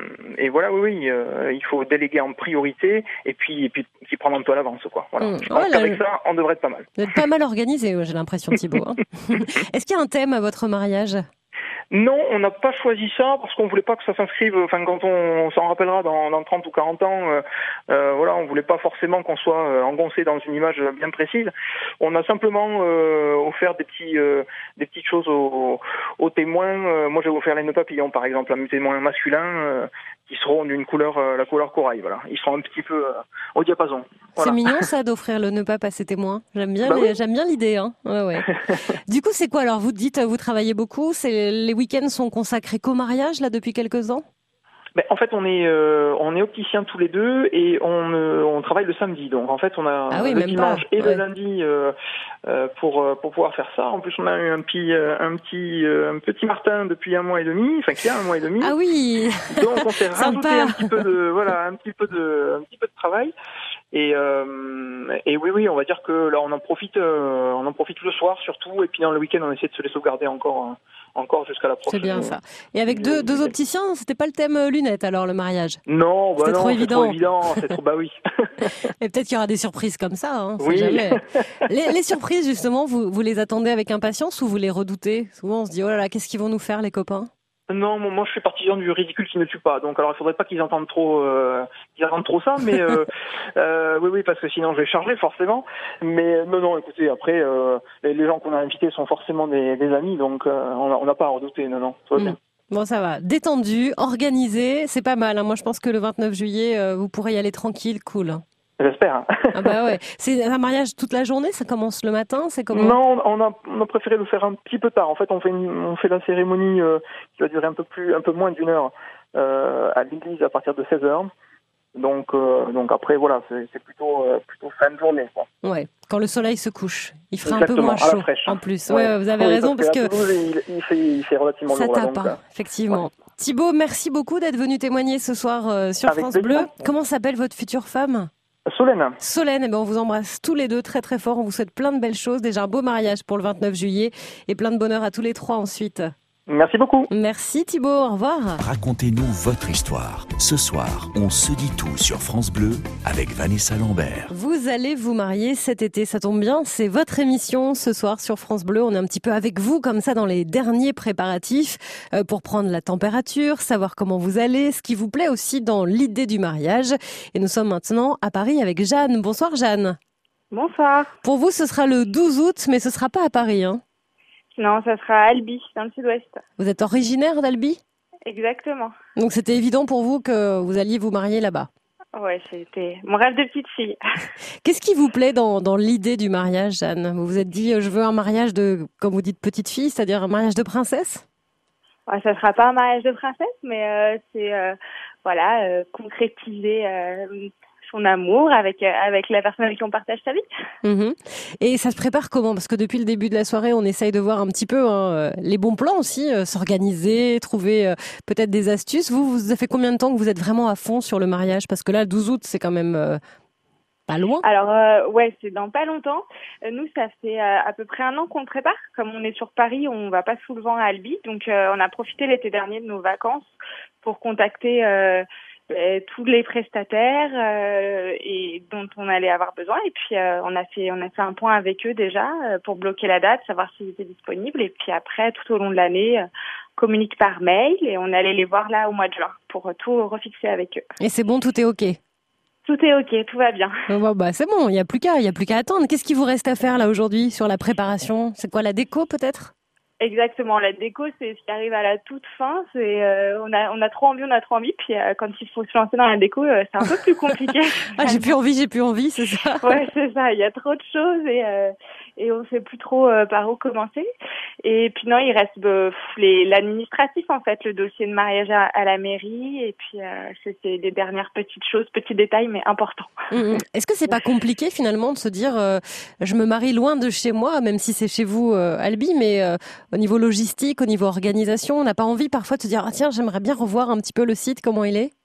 et voilà, oui, oui, euh, il faut déléguer en priorité et puis et puis s'y prendre un peu à l'avance, quoi. Voilà. Mmh. Je pense ouais, qu'avec je... ça, on devrait être pas mal. Vous êtes pas mal organisé, j'ai l'impression, Thibaut. Hein. Est-ce qu'il y a un thème à votre mariage? Non, on n'a pas choisi ça parce qu'on voulait pas que ça s'inscrive. Enfin, quand on, on s'en rappellera dans, dans trente ou quarante ans, euh, euh, voilà, on voulait pas forcément qu'on soit euh, engoncé dans une image bien précise. On a simplement euh, offert des petits, euh, des petites choses aux, aux témoins. Euh, moi, j'ai offert les nœuds papillons, par exemple, un témoin masculin euh, qui seront d'une couleur, euh, la couleur corail. Voilà, ils seront un petit peu euh, au diapason. Voilà. C'est mignon ça d'offrir le nœud pape à ses témoins. J'aime bien, bah les, oui. j'aime bien l'idée. Hein. Ouais, ouais. Du coup, c'est quoi alors? Vous dites, vous travaillez beaucoup. C'est les week-ends sont consacrés qu'au mariage là depuis quelques ans? Ben, en fait, on est euh, on est opticiens tous les deux et on euh, on travaille le samedi. Donc en fait, on a ah oui, le dimanche pas. et ouais. le lundi euh, euh, pour euh, pour pouvoir faire ça. En plus, on a eu un petit euh, un petit euh, un petit Martin depuis un mois et demi, enfin qui a un mois et demi. Ah oui. Donc on s'est rajouté un petit peu de voilà un petit peu de un petit peu de travail. Et euh, et oui oui, on va dire que là on en profite euh, on en profite le soir surtout et puis dans le week-end on essaie de se les sauvegarder encore. Hein. Encore jusqu'à la prochaine. C'est bien ça. Et avec deux, deux opticiens, c'était pas le thème lunettes alors le mariage? Non, bah c'était non, trop c'est évident. trop évident, c'est trop bah oui. Et peut-être qu'il y aura des surprises comme ça, hein, oui. jamais. Les, les surprises justement, vous, vous les attendez avec impatience ou vous les redoutez? Souvent on se dit oh là là, qu'est-ce qu'ils vont nous faire les copains? Non, moi je suis partisan du ridicule qui ne tue pas. Donc alors il faudrait pas qu'ils entendent trop, euh, qu'ils entendent trop ça, mais euh, euh, oui oui parce que sinon je vais charger forcément. Mais non non, écoutez après euh, les, les gens qu'on a invités sont forcément des, des amis, donc euh, on n'a pas à redouter. Non non, tout va bien. Mmh. Bon ça va, détendu, organisé, c'est pas mal. Hein. Moi je pense que le vingt-neuf juillet euh, vous pourrez y aller tranquille, cool. J'espère. Ah bah ouais. C'est un mariage toute la journée, ça commence le matin, c'est comment? Non, on a, on a préféré le faire un petit peu tard. En fait, on fait, une, on fait la cérémonie euh, qui va durer un peu plus, un peu moins d'une heure euh, à l'église à partir de seize heures. Donc, euh, donc après, voilà, c'est, c'est plutôt, euh, plutôt fin de journée, quoi. Ouais. Quand le soleil se couche, il fera Exactement, un peu moins chaud. Fraîche, en plus, ouais. ouais, vous avez oui, raison parce que, parce que, Toulouse, il, il, fait, il fait relativement ça lourd. tape, là, donc, hein, effectivement. Ouais. Thibaut, merci beaucoup d'être venu témoigner ce soir euh, sur Avec France plaisir. Bleu. Comment s'appelle votre future femme? Solène. Solène, eh ben on vous embrasse tous les deux très très fort. On vous souhaite plein de belles choses. Déjà un beau mariage pour le vingt-neuf juillet et plein de bonheur à tous les trois ensuite. Merci beaucoup. Merci Thibaut, au revoir. Racontez-nous votre histoire. Ce soir, on se dit tout sur France Bleu avec Vanessa Lambert. Vous allez vous marier cet été, ça tombe bien. C'est votre émission ce soir sur France Bleu. On est un petit peu avec vous comme ça dans les derniers préparatifs euh, pour prendre la température, savoir comment vous allez, ce qui vous plaît aussi dans l'idée du mariage. Et nous sommes maintenant à Paris avec Jeanne. Bonsoir Jeanne. Bonsoir. Pour vous, ce sera le douze août, mais ce sera pas à Paris, hein? Non, ça sera à Albi, dans le sud-ouest. Vous êtes originaire d'Albi? Exactement. Donc c'était évident pour vous que vous alliez vous marier là-bas? Ouais, c'était mon rêve de petite fille. Qu'est-ce qui vous plaît dans, dans l'idée du mariage, Jeanne? Vous vous êtes dit, je veux un mariage de, comme vous dites, petite fille, c'est-à-dire un mariage de princesse? Ouais, ça sera pas un mariage de princesse, mais euh, c'est euh, voilà euh, concrétiser euh, son amour avec euh, avec la personne avec qui on partage sa vie. Mmh. Et ça se prépare comment? Parce que depuis le début de la soirée, on essaye de voir un petit peu hein, les bons plans aussi, euh, s'organiser, trouver euh, peut-être des astuces. Vous, vous avez fait combien de temps que vous êtes vraiment à fond sur le mariage? Parce que là, le douze août, c'est quand même euh, pas loin. Alors euh, ouais, c'est dans pas longtemps. Euh, nous, ça fait euh, à peu près un an qu'on le prépare. Comme on est sur Paris, on va pas souvent à Albi, donc euh, on a profité l'été dernier de nos vacances pour contacter euh, Euh, tous les prestataires euh, et dont on allait avoir besoin et puis euh, on a fait on a fait un point avec eux déjà euh, pour bloquer la date, savoir s'ils étaient disponibles et puis après tout au long de l'année euh, communique par mail et on allait les voir là au mois de juin pour euh, tout refixer avec eux. Et c'est bon, tout est ok? Tout est ok, tout va bien. Bon, bah c'est bon, il y a plus qu'à, il y a plus qu'à attendre. Qu'est-ce qui vous reste à faire là aujourd'hui sur la préparation? C'est quoi, la déco peut-être? Exactement, la déco, c'est ce qui arrive à la toute fin. C'est euh, on a on a trop envie, on a trop envie. Puis euh, quand il faut se lancer dans la déco, euh, c'est un peu plus compliqué. Ah, j'ai plus envie, j'ai plus envie, c'est ça. Ouais, c'est ça. Il y a trop de choses et euh, et on sait plus trop euh, par où commencer. Et puis non, il reste bah, les l'administratif en fait, le dossier de mariage à, à la mairie. Et puis euh, c'est, c'est les dernières petites choses, petits détails, mais importants. Mmh. Est-ce que c'est pas compliqué finalement de se dire euh, je me marie loin de chez moi, même si c'est chez vous, euh, Albi, mais euh, au niveau logistique, au niveau organisation, on n'a pas envie parfois de se dire ah tiens, j'aimerais bien revoir un petit peu le site, comment il est?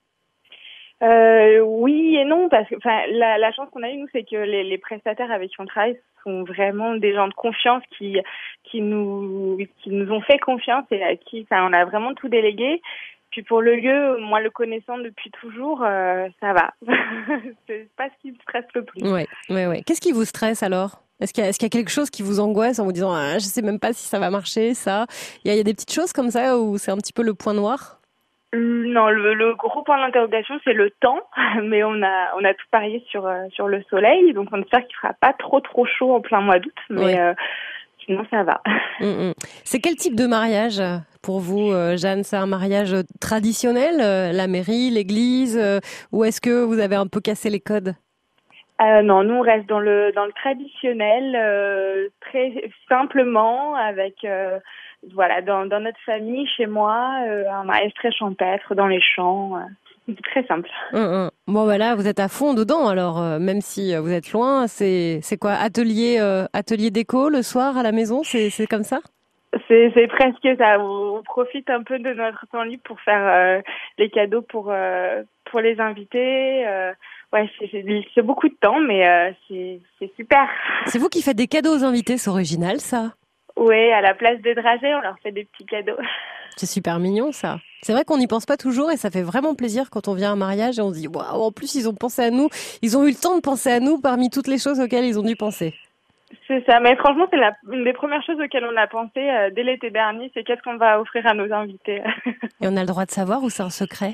Euh, oui et non, parce que enfin la, la chance qu'on a eue nous, c'est que les, les prestataires avec qui on travaille sont vraiment des gens de confiance qui qui nous qui nous ont fait confiance et à qui enfin on a vraiment tout délégué. Puis pour le lieu, moi le connaissant depuis toujours, euh, ça va. C'est pas ce qui me stresse le plus. Ouais, ouais, ouais. Qu'est-ce qui vous stresse alors? Est-ce qu'il y a, est-ce qu'il y a quelque chose qui vous angoisse en vous disant ah, je sais même pas si ça va marcher, ça? Il y a, il y a des petites choses comme ça où c'est un petit peu le point noir? Non, le, le gros point d'interrogation c'est le temps, mais on a on a tout parié sur euh, sur le soleil, donc on espère qu'il fera pas trop trop chaud en plein mois d'août, mais ouais. euh, sinon ça va. Mmh, mmh. C'est quel type de mariage pour vous, euh, Jeanne? C'est un mariage traditionnel, euh, la mairie, l'église, euh, ou est-ce que vous avez un peu cassé les codes? Euh, non, nous on reste dans le dans le traditionnel, euh, très simplement avec euh, voilà dans dans notre famille, chez moi, euh, un mariage très champêtre dans les champs, euh, très simple. Hum, hum. Bon voilà, vous êtes à fond dedans alors, euh, même si vous êtes loin. C'est c'est quoi, atelier euh, atelier déco le soir à la maison, c'est c'est comme ça? C'est, c'est presque ça. On profite un peu de notre temps libre pour faire euh, les cadeaux pour euh, pour les invités. Euh, ouais, c'est, c'est, c'est beaucoup de temps, mais euh, c'est, c'est super. C'est vous qui faites des cadeaux aux invités, c'est original ça. Oui, à la place des dragées, on leur fait des petits cadeaux. C'est super mignon ça. C'est vrai qu'on n'y pense pas toujours et ça fait vraiment plaisir quand on vient à un mariage et on se dit waouh, en plus ils ont pensé à nous, ils ont eu le temps de penser à nous parmi toutes les choses auxquelles ils ont dû penser. C'est ça, mais franchement, c'est la, une des premières choses auxquelles on a pensé euh, dès l'été dernier, c'est qu'est-ce qu'on va offrir à nos invités. Et on a le droit de savoir ou c'est un secret?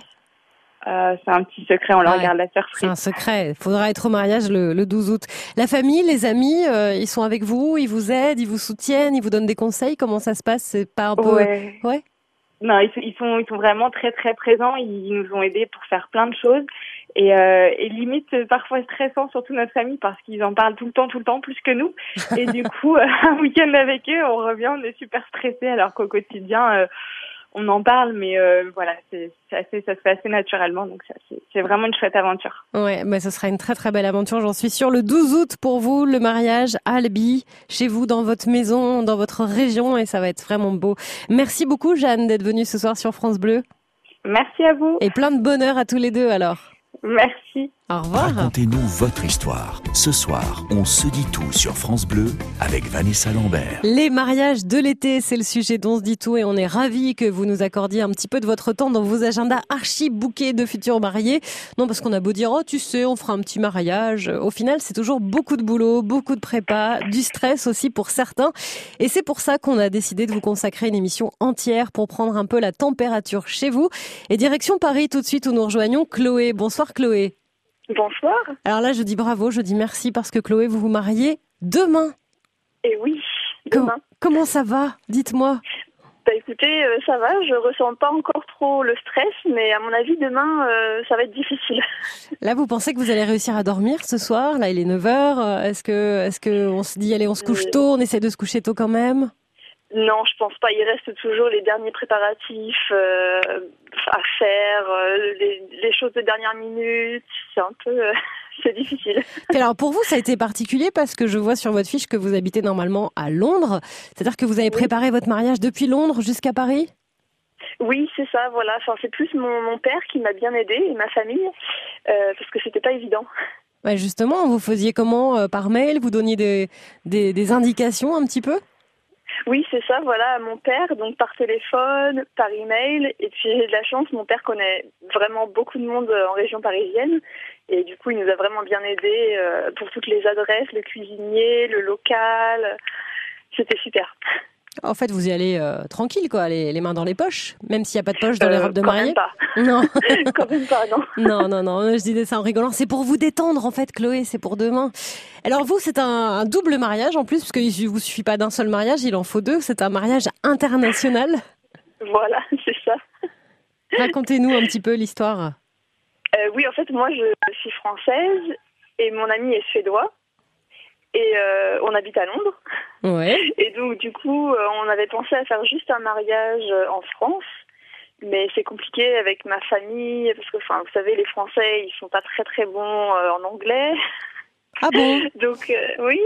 euh, C'est un petit secret, on leur ouais, regarde la surprise. C'est un secret, il faudra être au mariage le, le douze août. La famille, les amis, euh, ils sont avec vous, ils vous aident, ils vous soutiennent, ils vous donnent des conseils, comment ça se passe? C'est pas un peu... Ouais. ouais Non, ils, ils sont ils sont vraiment très très présents, ils nous ont aidés pour faire plein de choses. Et, euh, et limite parfois stressant, surtout notre famille, parce qu'ils en parlent tout le temps, tout le temps, plus que nous. Et du coup, euh, un week-end avec eux, on revient, on est super stressés, alors qu'au quotidien, euh, on en parle, mais euh, voilà, c'est, c'est assez, ça se fait assez naturellement, donc c'est, assez, c'est vraiment une chouette aventure. Ouais, mais ce sera une très très belle aventure, j'en suis sûre. Le douze août pour vous, le mariage à Albi, chez vous, dans votre maison, dans votre région, et ça va être vraiment beau. Merci beaucoup, Jeanne, d'être venue ce soir sur France Bleu. Merci à vous. Et plein de bonheur à tous les deux alors. Merci. Au revoir. Racontez-nous votre histoire. Ce soir, on se dit tout sur France Bleu avec Vanessa Lambert. Les mariages de l'été, c'est le sujet d'On se dit tout et on est ravis que vous nous accordiez un petit peu de votre temps dans vos agendas archi bouqués de futurs mariés. Non, parce qu'on a beau dire, oh tu sais, on fera un petit mariage. Au final, c'est toujours beaucoup de boulot, beaucoup de prépa, du stress aussi pour certains. Et c'est pour ça qu'on a décidé de vous consacrer une émission entière pour prendre un peu la température chez vous. Et direction Paris tout de suite où nous rejoignons Chloé. Bonsoir Chloé. Bonsoir. Alors là, je dis bravo, je dis merci parce que Chloé, vous vous mariez demain. Et oui, demain. Com- comment ça va? Dites-moi. Bah écoutez, euh, ça va, je ressens pas encore trop le stress, mais à mon avis, demain, euh, ça va être difficile. Là, vous pensez que vous allez réussir à dormir ce soir? Là, il est neuf heures. Est-ce que, est-ce que on se dit, allez, on se couche euh... tôt, on essaie de se coucher tôt quand même? Non, je pense pas. Il reste toujours les derniers préparatifs euh, à faire, euh, les, les choses de dernière minute. C'est un peu, euh, c'est difficile. Et alors pour vous, ça a été particulier parce que je vois sur votre fiche que vous habitez normalement à Londres. C'est-à-dire que vous avez préparé oui. votre mariage depuis Londres jusqu'à Paris? Oui, c'est ça. Voilà. Enfin, c'est plus mon, mon père qui m'a bien aidée et ma famille euh, parce que c'était pas évident. Ouais, justement, vous faisiez comment euh, par mail? Vous donniez des, des, des indications un petit peu? Oui, c'est ça, voilà, mon père, donc par téléphone, par email, et puis j'ai de la chance, mon père connaît vraiment beaucoup de monde en région parisienne, et du coup, il nous a vraiment bien aidés euh, pour toutes les adresses, le cuisinier, le local, c'était super. En fait, vous y allez euh, tranquille, quoi, les, les mains dans les poches, même s'il n'y a pas de poche dans les Euh, robes de quand mariée. même pas. Non, Quand même pas, non. non, non, non, je disais ça en rigolant. C'est pour vous détendre, en fait, Chloé, c'est pour demain. Alors vous, c'est un, un double mariage en plus, parce qu'il ne vous suffit pas d'un seul mariage, il en faut deux. C'est un mariage international. Voilà, c'est ça. Racontez-nous un petit peu l'histoire. Euh, oui, en fait, moi, je suis française et mon ami est suédois. Et euh, on habite à Londres. Ouais. Et donc, du coup, euh, on avait pensé à faire juste un mariage euh, en France. Mais c'est compliqué avec ma famille, parce que, enfin, vous savez, les Français, ils sont pas très, très bons euh, en anglais. Ah bon? Donc, euh, oui.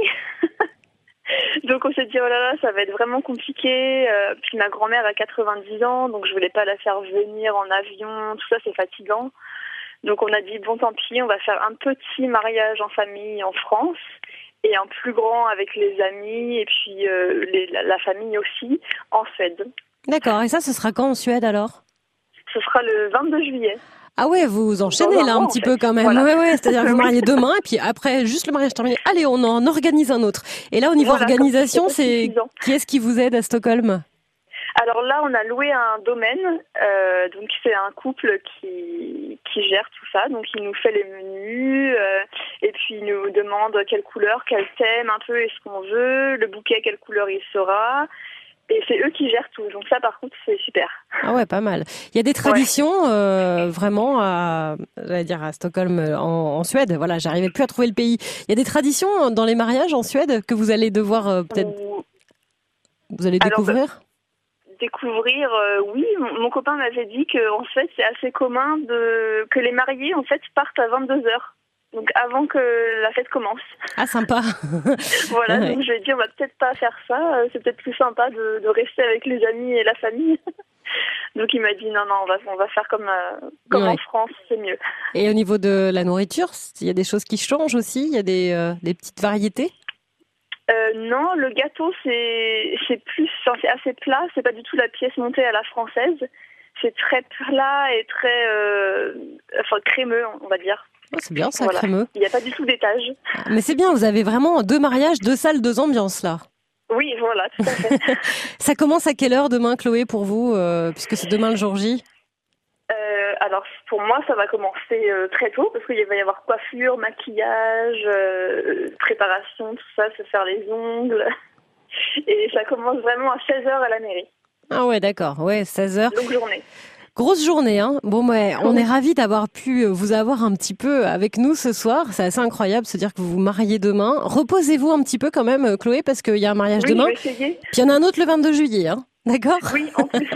Donc, on s'est dit, oh là là, ça va être vraiment compliqué. Euh, puis ma grand-mère a quatre-vingt-dix ans, donc je voulais pas la faire venir en avion. Tout ça, c'est fatigant. Donc, on a dit, bon, tant pis, on va faire un petit mariage en famille en France. Et un plus grand avec les amis et puis euh, les, la, la famille aussi en Suède. D'accord. Et ça, ce sera quand en Suède alors? Ce sera le vingt-deux juillet. Ah ouais, vous enchaînez là un mois, petit en peu fait. quand même. Voilà. Ouais, ouais. C'est-à-dire que vous Oui. mariez demain et puis après, juste le mariage terminé, allez, on en organise un autre. Et là, au niveau Voilà, organisation, comme c'est pas c'est suffisant. qui est-ce qui vous aide à Stockholm? Alors là, on a loué un domaine. Euh, donc c'est un couple qui qui gère tout ça. Donc il nous fait les menus euh, et puis il nous demande quelle couleur, quel thème, un peu est-ce qu'on veut, le bouquet, quelle couleur il sera. Et c'est eux qui gèrent tout. Donc ça, par contre, c'est super. Ah ouais, pas mal. Il y a des traditions euh, vraiment à, j'allais dire à Stockholm, en, en Suède. Voilà, j'arrivais plus à trouver le pays. Il y a des traditions dans les mariages en Suède que vous allez devoir euh, peut-être, Ou- vous allez Alors, découvrir. Découvrir, euh, oui. Mon, mon copain m'avait dit que en fait, c'est assez commun de que les mariés en fait partent à vingt-deux heures. Donc avant que la fête commence. Ah, sympa. Voilà, Ouais. donc je lui ai dit on va peut-être pas faire ça, euh, c'est peut-être plus sympa de, de rester avec les amis et la famille. Donc il m'a dit non non, on va on va faire comme euh, comme Ouais. en France, c'est mieux. Et au niveau de la nourriture, il y a des choses qui changent aussi. Il y a des, euh, des petites variétés. Euh, non, le gâteau c'est c'est plus enfin, c'est assez plat, c'est pas du tout la pièce montée à la française. C'est très plat et très euh, enfin crémeux, on va dire. Oh, c'est bien, ça, Voilà. crémeux. Il n'y a pas du tout d'étage. Mais c'est bien, vous avez vraiment deux mariages, deux salles, deux ambiances là. Oui, voilà, tout à fait. Ça commence à quelle heure demain, Chloé, pour vous, euh, puisque c'est demain le jour J? Euh, alors pour moi, ça va commencer euh, très tôt parce qu'il va y avoir coiffure, maquillage, euh, préparation, tout ça, se faire les ongles. Et ça commence vraiment à seize heures à la mairie. Ah ouais, d'accord, ouais, seize heures. Longue journée. Grosse journée, hein. Bon, ouais, on est ravis d'avoir pu vous avoir un petit peu avec nous ce soir. C'est assez incroyable de se dire que vous vous mariez demain. Reposez-vous un petit peu quand même, Chloé, parce qu'il y a un mariage Oui, demain. je vais essayer. Puis il y en a un autre le vingt-deux juillet, hein. D'accord? Oui, en plus.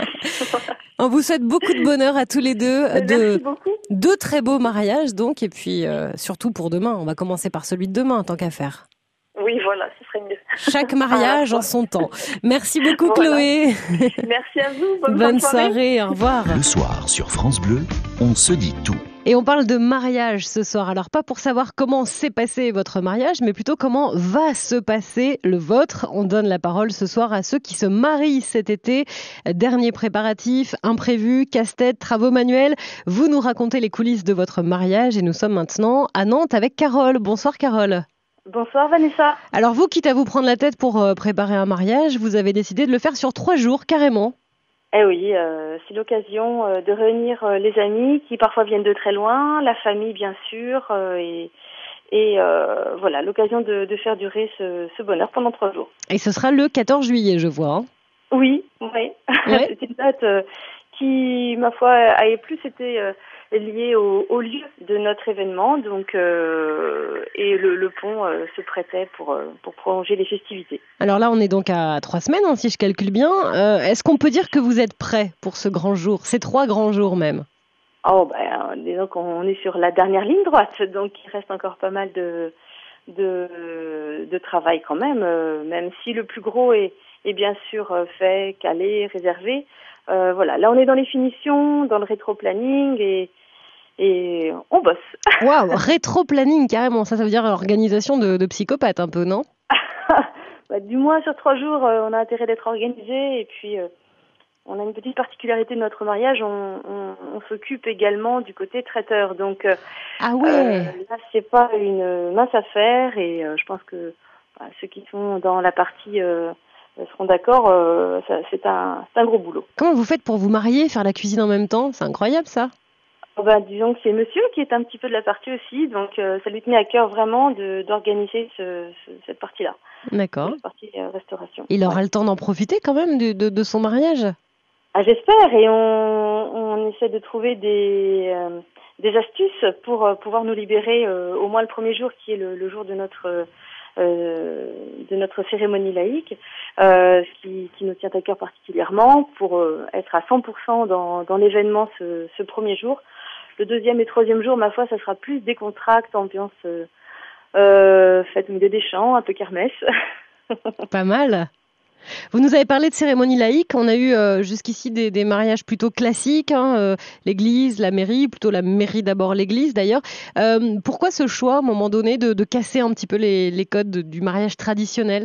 On vous souhaite beaucoup de bonheur à tous les deux. De Merci beaucoup. deux très beaux mariages, donc. Et puis, euh, surtout pour demain. On va commencer par celui de demain, tant qu'à faire. Oui, voilà, ce serait mieux. Chaque mariage en son temps. Merci beaucoup, Voilà. Chloé. Merci à vous. Bonne, Bonne soirée. soirée, au revoir. Le soir, sur France Bleu, on se dit tout. Et on parle de mariage ce soir. Alors pas pour savoir comment s'est passé votre mariage, mais plutôt comment va se passer le vôtre. On donne la parole ce soir à ceux qui se marient cet été. Dernier préparatif, imprévu, casse-tête, travaux manuels. Vous nous racontez les coulisses de votre mariage et nous sommes maintenant à Nantes avec Carole. Bonsoir Carole. Bonsoir Vanessa. Alors vous, quitte à vous prendre la tête pour euh, préparer un mariage, vous avez décidé de le faire sur trois jours carrément. Eh oui, euh, c'est l'occasion euh, de réunir euh, les amis qui parfois viennent de très loin, la famille bien sûr, euh, et, et euh, voilà, l'occasion de, de faire durer ce, ce bonheur pendant trois jours. Et ce sera le quatorze juillet, je vois. Hein. Oui, oui. Ouais. C'est une date euh, qui, ma foi, a plus été euh, liée au, au lieu de notre événement, donc euh, et le, le pont euh, se prêtait pour euh, pour prolonger les festivités. Alors là, on est donc à trois semaines, hein, si je calcule bien. Euh, est-ce qu'on peut dire que vous êtes prêts pour ce grand jour, ces trois grands jours même? Oh ben, disons qu'on est sur la dernière ligne droite, donc il reste encore pas mal de de, de travail quand même, euh, même si le plus gros est, est bien sûr euh, fait, calé, réservé. Euh, voilà, là on est dans les finitions, dans le rétro-planning et et on bosse. Waouh, rétro-planning carrément, ça, ça veut dire organisation de, de psychopathe un peu, non? Bah, du moins sur trois jours, euh, on a intérêt d'être organisé et puis euh, on a une petite particularité de notre mariage, on, on, on s'occupe également du côté traiteur. Donc euh, Ah ouais. euh, là, c'est pas une mince affaire et euh, je pense que bah, ceux qui sont dans la partie euh, elles seront d'accord, euh, ça, c'est, un, c'est un gros boulot. Comment vous faites pour vous marier, faire la cuisine en même temps? C'est incroyable ça. Oh ben, disons que c'est monsieur qui est un petit peu de la partie aussi, donc euh, ça lui tenait à cœur vraiment de, d'organiser ce, ce, cette partie-là. D'accord. Cette partie euh, restauration. Il aura Ouais. le temps d'en profiter quand même de, de, de son mariage. Ah, j'espère, et on, on essaie de trouver des, euh, des astuces pour euh, pouvoir nous libérer euh, au moins le premier jour, qui est le, le jour de notre euh, de notre cérémonie laïque, euh, ce qui, qui nous tient à cœur particulièrement, pour euh, être à cent pour cent dans, dans l'événement ce, ce premier jour. Le deuxième et troisième jour, ma foi, ça sera plus décontracte, ambiance euh, euh, fête au milieu des champs, un peu kermesse. Pas mal. Vous nous avez parlé de cérémonie laïque. On a eu euh, jusqu'ici des, des mariages plutôt classiques, hein, euh, l'église, la mairie, plutôt la mairie d'abord l'église d'ailleurs. Euh, pourquoi ce choix, à un moment donné, de, de casser un petit peu les, les codes du mariage traditionnel?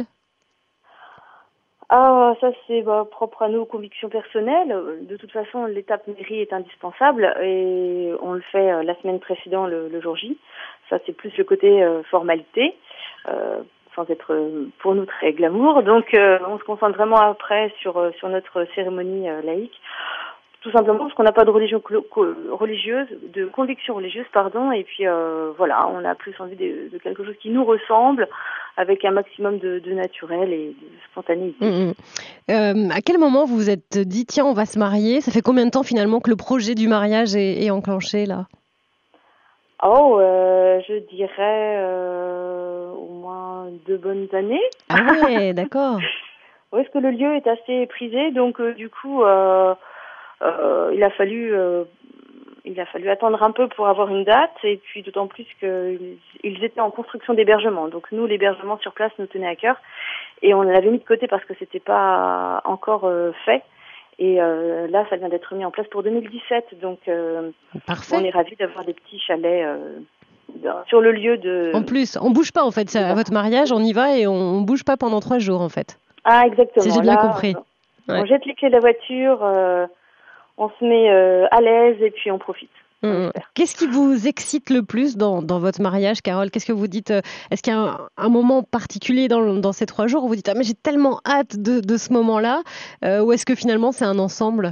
Ah, ça c'est bah, propre à nos convictions personnelles. De toute façon, l'étape mairie est indispensable et on le fait euh, la semaine précédente, le, le jour J. Ça c'est plus le côté euh, formalité, euh, sans être euh, pour nous très glamour. Donc euh, on se concentre vraiment après sur euh, sur notre cérémonie euh, laïque. Tout simplement parce qu'on n'a pas de religion clo- co- religieuse, de conviction religieuse, pardon, et puis euh, voilà, on a plus envie de, de quelque chose qui nous ressemble, avec un maximum de, de naturel et de spontanéité. Mmh. Euh, à quel moment vous vous êtes dit, tiens, on va se marier? Ça fait combien de temps finalement que le projet du mariage est, est enclenché là? Oh, euh, je dirais euh, au moins deux bonnes années. Ah ouais, d'accord. Oui, parce que le lieu est assez prisé, donc euh, du coup, euh, euh, il a fallu, euh, il a fallu attendre un peu pour avoir une date, et puis d'autant plus qu'ils ils étaient en construction d'hébergement. Donc nous, l'hébergement sur place nous tenait à cœur, et on l'avait mis de côté parce que c'était pas encore euh, fait. Et euh, là, ça vient d'être mis en place pour deux mille dix-sept, donc euh, Parfait. on est ravis d'avoir des petits chalets euh, dans- sur le lieu de... En plus, on bouge pas en fait. À votre mariage, on y va et on, on bouge pas pendant trois jours en fait. Ah, exactement. Si j'ai bien Là, compris. On, Ouais. on jette les clés de la voiture, euh, on se met euh, à l'aise et puis on profite. Mmh. Qu'est-ce qui vous excite le plus dans, dans votre mariage, Carole? Qu'est-ce que vous dites? euh, Est-ce qu'il y a un, un moment particulier dans, dans ces trois jours où vous dites ah mais j'ai tellement hâte de, de ce moment-là, euh, ou est-ce que finalement c'est un ensemble?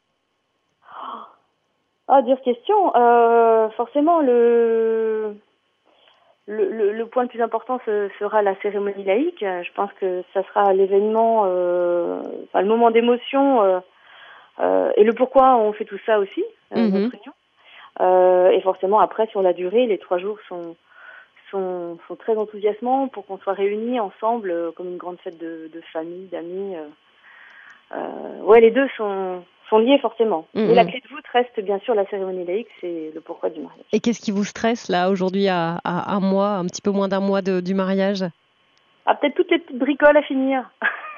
Ah, dure question. Euh, forcément, le, le, le, le point le plus important ce sera la cérémonie laïque. Je pense que ça sera l'événement, euh, enfin le moment d'émotion euh, euh, et le pourquoi on fait tout ça aussi, euh, Mhm. notre union. Euh, et forcément, après, sur la durée, les trois jours sont, sont, sont très enthousiasmants pour qu'on soit réunis ensemble euh, comme une grande fête de, de famille, d'amis. Euh, euh, ouais, les deux sont, sont liés forcément. Mhm. Mais la clé de voûte reste bien sûr la cérémonie laïque, c'est le pourquoi du mariage. Et qu'est-ce qui vous stresse là aujourd'hui à, à un mois, un petit peu moins d'un mois de- du mariage? Ah, peut-être toutes les petites bricoles à finir.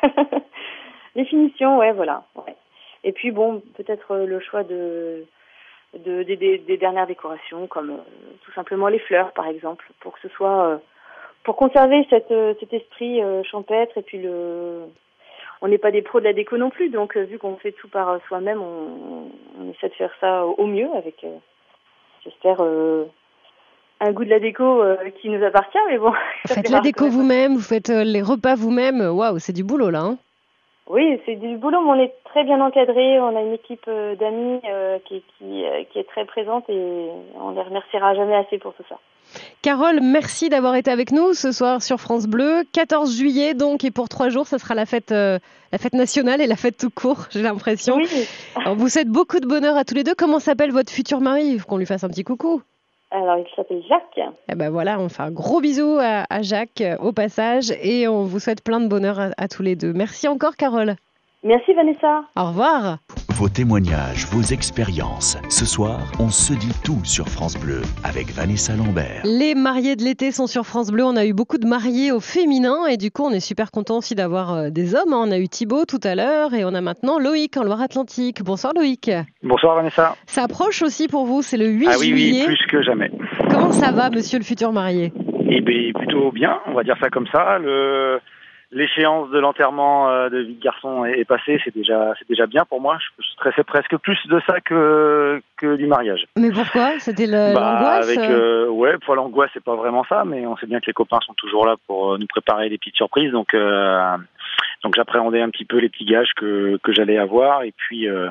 Les finitions, ouais, voilà. Ouais. Et puis bon, peut-être euh, le choix de, de des, des, des dernières décorations, comme euh, tout simplement les fleurs, par exemple, pour que ce soit, euh, pour conserver cette, euh, cet esprit euh, champêtre. Et puis le, on n'est pas des pros de la déco non plus, donc euh, vu qu'on fait tout par euh, soi-même, on, on essaie de faire ça au, au mieux avec, euh, j'espère, euh, un goût de la déco euh, qui nous appartient, mais bon. Vous faites la déco vous-même, vous faites euh, les repas vous-même. Waouh, c'est du boulot là. Hein. Oui, c'est du boulot, mais on est très bien encadré. On a une équipe euh, d'amis euh, qui, qui, euh, qui est très présente et on les remerciera jamais assez pour tout ça. Carole, merci d'avoir été avec nous ce soir sur France Bleu. quatorze juillet donc, et pour trois jours, ça sera la fête, euh, la fête nationale et la fête tout court, j'ai l'impression. Oui. Alors, vous souhaite beaucoup de bonheur à tous les deux. Comment s'appelle votre futur mari? Il faut qu'on lui fasse un petit coucou. Alors, il s'appelle Jacques. Eh ben voilà, on fait un gros bisou à, à Jacques euh, au passage et on vous souhaite plein de bonheur à, à tous les deux. Merci encore, Carole. Merci, Vanessa. Au revoir. Vos témoignages, vos expériences. Ce soir, on se dit tout sur France Bleu avec Vanessa Lambert. Les mariés de l'été sont sur France Bleu. On a eu beaucoup de mariés au féminin et du coup, on est super content aussi d'avoir euh, des hommes. On a eu Thibaut tout à l'heure et on a maintenant Loïc en Loire-Atlantique. Bonsoir Loïc. Bonsoir Vanessa. Ça approche aussi pour vous, c'est le huit Ah oui, juillet. oui, plus que jamais. Comment ça va, monsieur le futur marié? Eh bien, plutôt bien, on va dire ça comme ça. Le... L'échéance de l'enterrement euh, de vie de garçon est, est passée, c'est déjà, c'est déjà bien pour moi. Je stressais presque plus de ça que, que du mariage. Mais pourquoi? C'était le, bah, l'angoisse avec, euh, Ouais, pour l'angoisse, c'est pas vraiment ça, mais on sait bien que les copains sont toujours là pour euh, nous préparer des petites surprises. Donc, euh, donc j'appréhendais un petit peu les petits gages que que j'allais avoir, et puis euh,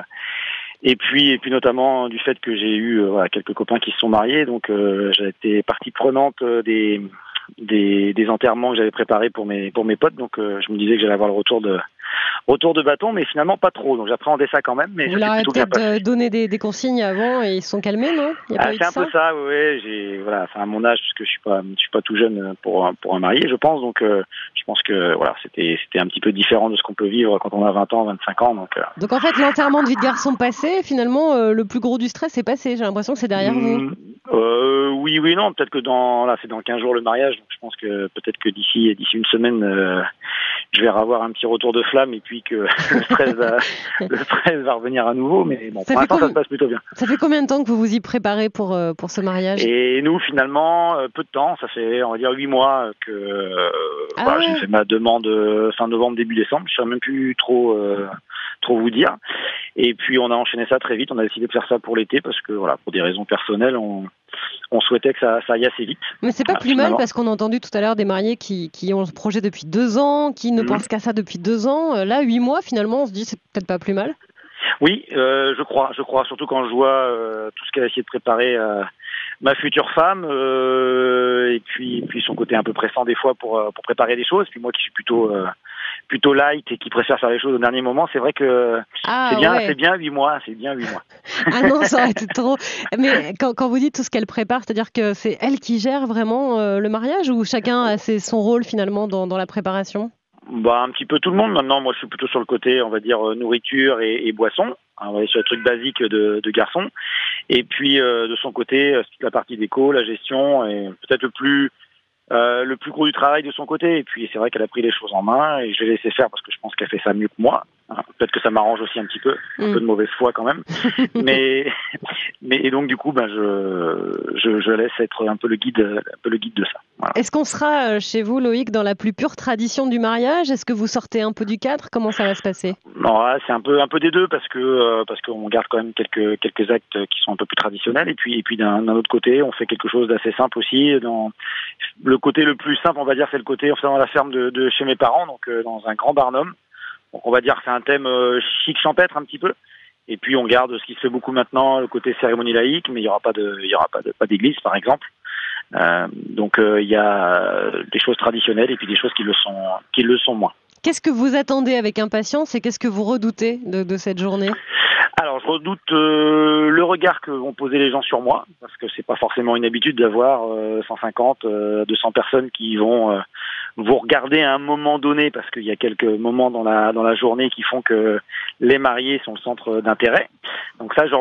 et puis et puis notamment du fait que j'ai eu euh, voilà, quelques copains qui se sont mariés, donc euh, j'ai été partie prenante des des des enterrements que j'avais préparés pour mes pour mes potes, donc euh, je me disais que j'allais avoir le retour de retour de bâton, mais finalement pas trop, donc j'appréhendais ça quand même. Mais vous leur avez peut-être donné des, des consignes avant et ils se sont calmés, non? Il y a ah, pas eu c'est de un ça peu ça, oui. Ouais, j'ai voilà, enfin à mon âge, parce que je suis pas je suis pas tout jeune pour un, pour un marié, je pense, donc euh, je pense que voilà, c'était c'était un petit peu différent de ce qu'on peut vivre quand on a vingt ans, vingt-cinq ans, donc. Euh... Donc en fait, l'enterrement de vie de garçon passé, finalement, euh, le plus gros du stress est passé. J'ai l'impression que c'est derrière mmh, vous. Euh, oui, oui, non. Peut-être que dans là, c'est dans quinze jours le mariage, donc je pense que peut-être que d'ici d'ici une semaine, euh, je vais avoir un petit retour de flamme et puis que le stress va le stress va revenir à nouveau. Mais bon, ça pour l'instant, com... ça se passe plutôt bien. Ça fait combien de temps que vous vous y préparez pour euh, pour ce mariage? Et nous, finalement, euh, peu de temps. Ça fait, on va dire, huit mois que euh, ah voilà, ouais. J'ai fait ma demande euh, fin novembre, début décembre. Je ne sais même plus trop euh, trop vous dire. Et puis on a enchaîné ça très vite. On a décidé de faire ça pour l'été parce que voilà, pour des raisons personnelles, on on souhaitait que ça, ça aille assez vite. Mais c'est pas plus mal parce qu'on a entendu tout à l'heure des mariés qui, qui ont ce projet depuis deux ans, qui ne mmh. pensent qu'à ça depuis deux ans. Là, huit mois, finalement, on se dit c'est peut-être pas plus mal. Oui, euh, je crois, je crois. Surtout quand je vois euh, tout ce qu'elle a essayé de préparer euh, ma future femme, euh, et puis, puis son côté un peu pressant des fois pour pour préparer des choses. Puis moi qui suis plutôt euh, plutôt light et qui préfère faire les choses au dernier moment, c'est vrai que ah, c'est bien, ouais. c'est bien huit mois, c'est bien huit mois. Ah non, ça aurait été trop. Mais quand, quand vous dites tout ce qu'elle prépare, c'est-à-dire que c'est elle qui gère vraiment euh, le mariage ou chacun a ses, son rôle finalement dans, dans la préparation? Bah un petit peu tout le monde maintenant. Moi, je suis plutôt sur le côté, on va dire nourriture et, et boisson. On va aller sur les trucs basiques de, de garçon. Et puis euh, de son côté, toute la partie déco, la gestion et peut-être le plus Euh, le plus gros du travail de son côté. Et puis c'est vrai qu'elle a pris les choses en main et je l'ai laissé faire parce que je pense qu'elle fait ça mieux que moi. Hein, peut-être que ça m'arrange aussi un petit peu, un mmh. peu de mauvaise foi quand même. mais mais et donc du coup, ben je, je je laisse être un peu le guide, un peu le guide de ça. Voilà. Est-ce qu'on sera chez vous, Loïc, dans la plus pure tradition du mariage? Est-ce que vous sortez un peu du cadre? Comment ça va se passer? Non, c'est un peu un peu des deux parce que euh, parce qu'on garde quand même quelques quelques actes qui sont un peu plus traditionnels et puis et puis d'un, d'un autre côté, on fait quelque chose d'assez simple aussi. Dans le côté le plus simple, on va dire, c'est le côté, enfin, dans la ferme de, de chez mes parents, donc euh, dans un grand barnum. Donc on va dire que c'est un thème euh, chic champêtre un petit peu. Et puis on garde ce qui se fait beaucoup maintenant, le côté cérémonie laïque, mais il y aura pas de, il y aura pas de, pas d'église par exemple. Euh, donc il euh, y a des choses traditionnelles et puis des choses qui le sont, qui le sont moins. Qu'est-ce que vous attendez avec impatience et qu'est-ce que vous redoutez de, de cette journée? Alors, je redoute euh, le regard que vont poser les gens sur moi, parce que c'est pas forcément une habitude d'avoir euh, cent cinquante, euh, deux cents personnes qui vont euh, vous regarder à un moment donné, parce qu'il y a quelques moments dans la dans la journée qui font que les mariés sont le centre d'intérêt. Donc ça, je,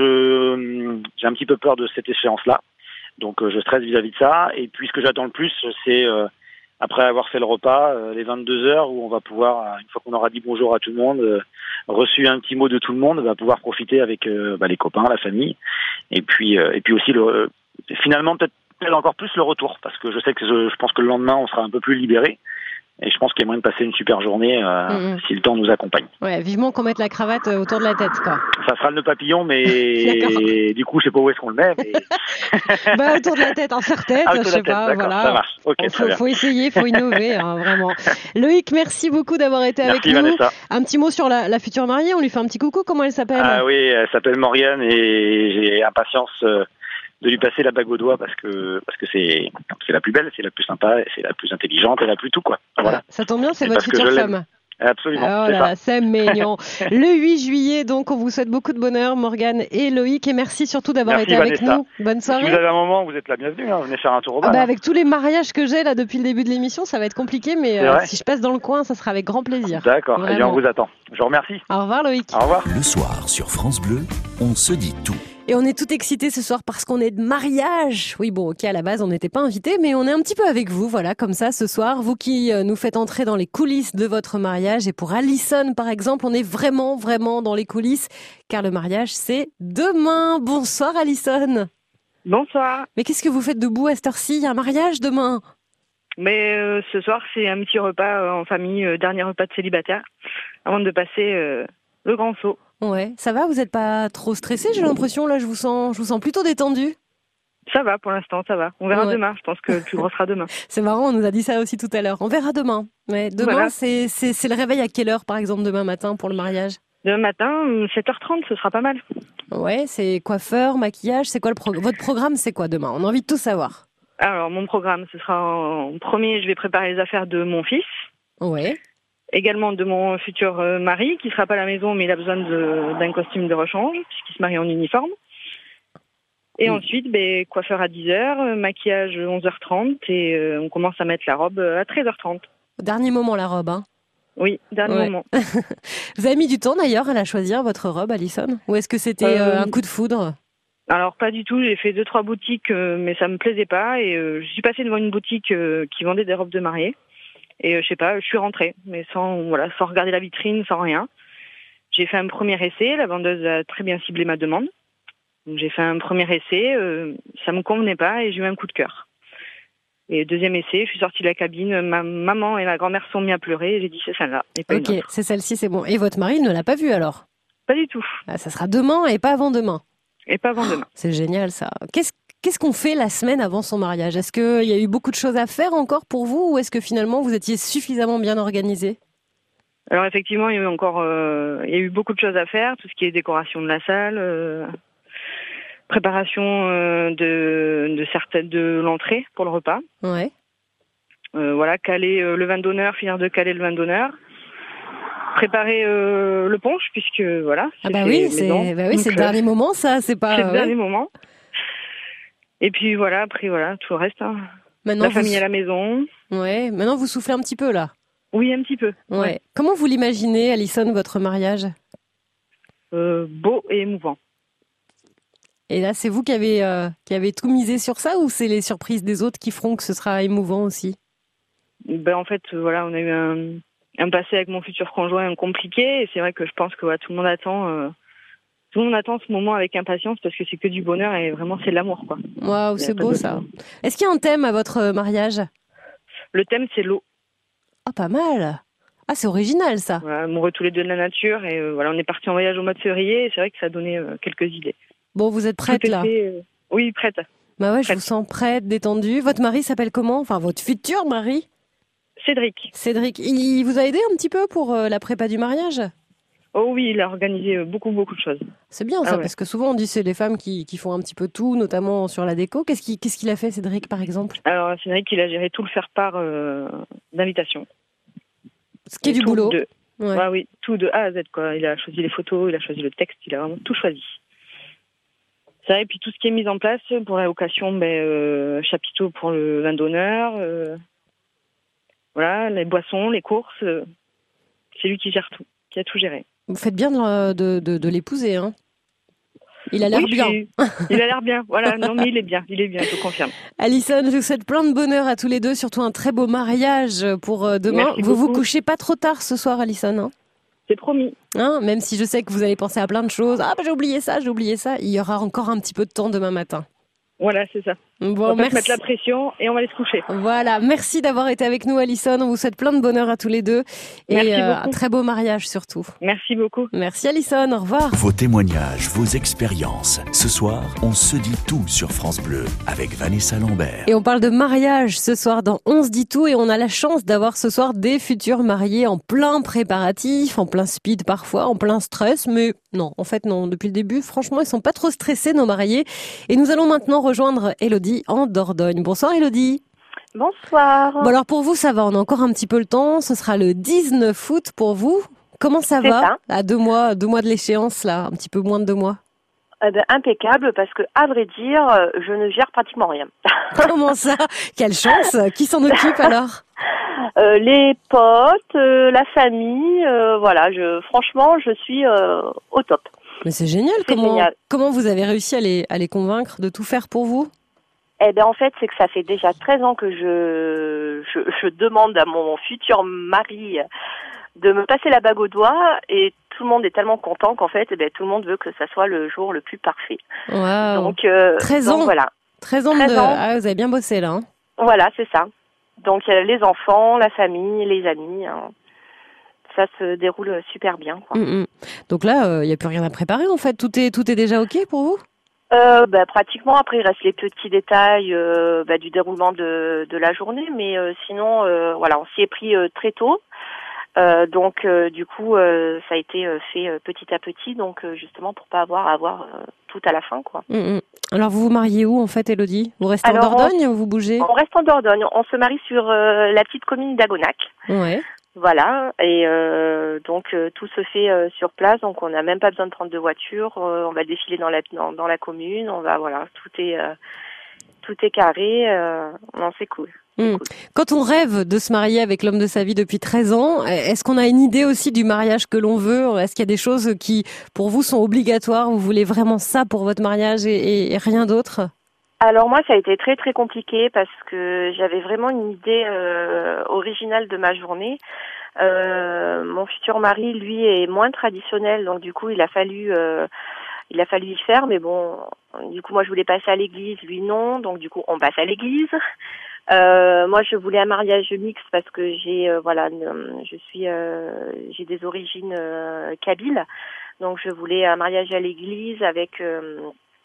je j'ai un petit peu peur de cette échéance-là. Donc euh, je stresse vis-à-vis de ça. Et puis ce que j'attends le plus, c'est euh, après avoir fait le repas, euh, les vingt-deux heures où on va pouvoir, une fois qu'on aura dit bonjour à tout le monde, euh, reçu un petit mot de tout le monde, on va pouvoir profiter avec euh, bah, les copains, la famille, et puis euh, et puis aussi le euh, finalement peut-être, peut-être encore plus le retour, parce que je sais que je, je pense que le lendemain on sera un peu plus libéré. Et je pense qu'il y a moyen de passer une super journée euh, mmh. si le temps nous accompagne. Ouais, vivement qu'on mette la cravate autour de la tête, quoi. Ça sera le nœud papillon, mais du coup, je sais pas où est-ce qu'on le met. Mais... bah, autour de la tête, en serre-tête, ah, je sais pas, voilà. Ça marche. Ok, bon, très faut, bien. faut essayer, faut innover, hein, vraiment. Loïc, merci beaucoup d'avoir été merci, avec nous. Vanessa. Un petit mot sur la, la future mariée, on lui fait un petit coucou, comment elle s'appelle? Ah oui, elle s'appelle Morgane et j'ai impatience euh, de lui passer la bague au doigt parce que parce que c'est c'est la plus belle, c'est la plus sympa, c'est la plus intelligente et la plus tout, quoi. Voilà. Ça tombe bien, c'est votre future femme. Absolument. Oh c'est là ça. là, c'est mignon. Le huit juillet, donc, on vous souhaite beaucoup de bonheur, Morgane et Loïc, et merci surtout d'avoir merci, été avec Vanessa. nous. Bonne soirée. Si vous avez un moment, vous êtes la bienvenue, hein. Venez faire un tour au bar. Ah bah, hein. avec tous les mariages que j'ai là depuis le début de l'émission, ça va être compliqué, mais euh, si je passe dans le coin, ça sera avec grand plaisir. D'accord, eh bien on vous attend. Je vous remercie. Au revoir Loïc. Au revoir. Le soir sur France Bleu, on se dit tout. Et on est tout excités ce soir parce qu'on est de mariage. Oui, bon, ok, à la base, on n'était pas invités, mais on est un petit peu avec vous, voilà, comme ça, ce soir. Vous qui nous faites entrer dans les coulisses de votre mariage. Et pour Alison, par exemple, on est vraiment, vraiment dans les coulisses, car le mariage, c'est demain. Bonsoir, Alison. Bonsoir. Mais qu'est-ce que vous faites debout à cette heure-ci? Il y a un mariage demain? Mais euh, ce soir, c'est un petit repas euh, en famille, euh, dernier repas de célibataire, avant de passer euh, le grand saut. Ouais, ça va, vous n'êtes pas trop stressé, j'ai l'impression, là, je vous sens, je vous sens plutôt détendu. Ça va pour l'instant, ça va. On verra Ouais. demain. Je pense que le plus gros sera demain. C'est marrant, on nous a dit ça aussi tout à l'heure. On verra demain. Ouais, demain, Voilà. c'est, c'est, c'est le réveil à quelle heure, par exemple, demain matin pour le mariage? Demain matin, sept heures trente, ce sera pas mal. Ouais, c'est coiffeur, maquillage, c'est quoi le pro- votre programme, c'est quoi demain? On a envie de tout savoir. Alors, mon programme, ce sera en premier, je vais préparer les affaires de mon fils. Ouais. Également de mon futur euh, mari, qui sera pas à la maison, mais il a besoin de, d'un costume de rechange, puisqu'il se marie en uniforme. Et Mm. ensuite, ben, coiffeur à dix heures, euh, maquillage onze heures trente, et euh, on commence à mettre la robe à treize heures trente. Au dernier moment, la robe, hein. Oui, dernier Ouais. moment. Vous avez mis du temps d'ailleurs à la choisir, votre robe, Alison? Ou est-ce que c'était euh, Euh, un coup de foudre? Alors, pas du tout, j'ai fait deux, trois boutiques, euh, mais ça me plaisait pas, et euh, je suis passée devant une boutique euh, qui vendait des robes de mariée, et euh, je sais pas, je suis rentrée, mais sans, voilà, sans regarder la vitrine, sans rien. J'ai fait un premier essai, la vendeuse a très bien ciblé ma demande. Donc j'ai fait un premier essai, euh, ça me convenait pas et j'ai eu un coup de cœur. Et deuxième essai, je suis sortie de la cabine, ma maman et ma grand-mère sont mis à pleurer et j'ai dit c'est celle-là et pas Ok, une autre. c'est celle-ci, c'est bon. Et votre mari il ne l'a pas vue alors? Pas du tout. Ah, ça sera demain et pas avant demain. Et pas avant demain. C'est génial ça. Qu'est-ce Qu'est-ce qu'on fait la semaine avant son mariage? Est-ce qu'il y a eu beaucoup de choses à faire encore pour vous ou est-ce que finalement vous étiez suffisamment bien organisé? Alors effectivement, il y a eu encore, euh, il y a eu beaucoup de choses à faire, tout ce qui est décoration de la salle, euh, préparation euh, de, de certaines de l'entrée pour le repas. Ouais. Euh, voilà, caler euh, le vin d'honneur, finir de caler le vin d'honneur. Préparer euh, le punch, puisque voilà. Ah bah fait oui, maison. c'est bah oui, Donc, c'est le euh, dernier moment ça, c'est pas... C'est le ouais. dernier moment. Et puis voilà, après voilà, tout le reste. Hein. Maintenant, La vous famille sou- à la maison. Ouais, maintenant vous soufflez un petit peu là. Oui, un petit peu. Ouais. Comment vous l'imaginez, Alison, votre mariage? Euh, beau et émouvant. Et là, c'est vous qui avez, euh, qui avez tout misé sur ça ou c'est les surprises des autres qui feront que ce sera émouvant aussi? Ben, en fait, euh, voilà, on a eu un, un passé avec mon futur conjoint compliqué et c'est vrai que je pense que voilà, tout le monde attend euh, tout le monde attend ce moment avec impatience parce que c'est que du bonheur et vraiment c'est de l'amour, quoi. Waouh, Il y a c'est pas beau de- ça. Est-ce qu'il y a un thème à votre mariage? Le thème, c'est l'eau. Ah, pas mal. Ah, c'est original ça. Voilà, amoureux tous les deux de la nature et euh, voilà, on est parti en voyage au mois de février et c'est vrai que ça a donné euh, quelques idées. Bon, vous êtes prête Tout là? était, euh, Oui, prête. Bah ouais, je prête. vous sens prête, détendue. Votre mari s'appelle comment? Enfin, votre futur mari? Cédric. Cédric. Il vous a aidé un petit peu pour euh, la prépa du mariage? Oh oui, il a organisé euh, beaucoup, beaucoup de choses. C'est bien ça, Ah ouais. parce que souvent on dit c'est les femmes qui, qui font un petit peu tout, notamment sur la déco. Qu'est-ce qu'il qu'est-ce qu'il a fait, Cédric, par exemple? Alors, Cédric, il a géré tout le faire-part euh, d'invitation. Ce qui est Et du tout boulot. de- Ouais. Ouais, oui, tout de A à Z, quoi. Il a choisi les photos, il a choisi le texte, il a vraiment tout choisi. Ça, et puis tout ce qui est mis en place pour la location, ben, euh, chapiteau pour le vin d'honneur, euh, voilà, les boissons, les courses, euh, c'est lui qui gère tout, qui a tout géré. Vous faites bien de, de, de, de l'épouser, hein? Il a l'air Oui, je bien. suis- Il a l'air bien, voilà, non mais il est bien, il est bien, je confirme. Alison, je vous souhaite plein de bonheur à tous les deux, surtout un très beau mariage pour euh, demain. Merci vous vous beaucoup. couchez pas trop tard ce soir, Alison, hein? C'est promis. Hein, même si je sais que vous allez penser à plein de choses. Ah, bah, j'ai oublié ça, j'ai oublié ça. Il y aura encore un petit peu de temps demain matin. Voilà, c'est ça. Bon, on va pas se merci. mettre la pression et on va aller se coucher. Voilà, merci d'avoir été avec nous, Alison. On vous souhaite plein de bonheur à tous les deux. Et Merci euh, beaucoup. un très beau mariage surtout. Merci beaucoup. Merci, Alison. Au revoir. Vos témoignages, vos expériences. Ce soir, on se dit tout sur France Bleu avec Vanessa Lambert. Et on parle de mariage ce soir dans On se dit tout et on a la chance d'avoir ce soir des futurs mariés en plein préparatif, en plein speed parfois, en plein stress, mais non, en fait non, depuis le début, franchement, ils sont pas trop stressés nos mariés. Et nous allons maintenant rejoindre Élodie en Dordogne. Bonsoir Élodie. Bonsoir. Bon alors pour vous ça va, on a encore un petit peu le temps, ce sera le dix-neuf août pour vous. Comment ça C'est va ça. à deux mois, deux mois de l'échéance là, un petit peu moins de deux mois. Eh ben, impeccable parce que, à vrai dire, euh, je ne gère pratiquement rien. Comment ça? Quelle chance. Qui s'en occupe alors? Euh, les potes, euh, la famille, euh, voilà. Je, franchement, je suis euh, au top. Mais c'est génial. C'est Comment, génial. comment vous avez réussi à les, à les convaincre de tout faire pour vous? Eh ben, en fait, c'est que ça fait déjà treize ans que je, je, je demande à mon futur mari de me passer la bague au doigt et tout le monde est tellement content qu'en fait, eh ben, tout le monde veut que ça soit le jour le plus parfait. Waouh. Donc, euh, treize donc ans. voilà. treize ans treize de... ans. Ah, vous avez bien bossé là. Hein. Voilà, c'est ça. Donc, euh, les enfants, la famille, les amis, hein, ça se déroule super bien, quoi. Mm, mm. Donc là, il n'y a plus rien à préparer en fait. Tout est, tout est déjà OK pour vous? Euh, bah, pratiquement. Après, il reste les petits détails euh, bah, du déroulement de, de la journée, mais euh, sinon, euh, voilà, on s'y est pris euh, très tôt. Euh, donc, euh, du coup, euh, ça a été euh, fait euh, petit à petit, donc euh, justement pour pas avoir à avoir euh, tout à la fin, quoi. Mmh, mmh. Alors, vous vous mariez où, en fait, Élodie? Vous restez Alors, en Dordogne ou vous bougez? On reste en Dordogne. On se marie sur euh, la petite commune d'Agonac. Ouais. Voilà, et euh, donc euh, tout se fait euh, sur place, donc on n'a même pas besoin de prendre de voiture. Euh, on va défiler dans la dans, dans la commune, on va voilà, tout est euh, tout est carré. Euh, non, c'est cool. Mmh. Cool. Quand on rêve de se marier avec l'homme de sa vie depuis treize ans, est-ce qu'on a une idée aussi du mariage que l'on veut? Est-ce qu'il y a des choses qui, pour vous, sont obligatoires? Vous voulez vraiment ça pour votre mariage et, et, et rien d'autre? Alors moi, ça a été très très compliqué parce que j'avais vraiment une idée euh, originale de ma journée. Euh, mon futur mari, lui, est moins traditionnel, donc du coup, il a fallu, euh, il a fallu y faire. Mais bon, du coup, moi, je voulais passer à l'église, lui non, donc du coup, on passe à l'église. Euh, moi, je voulais un mariage mixte parce que j'ai, euh, voilà, je suis, euh, j'ai des origines euh, kabyles, donc je voulais un mariage à l'église avec euh,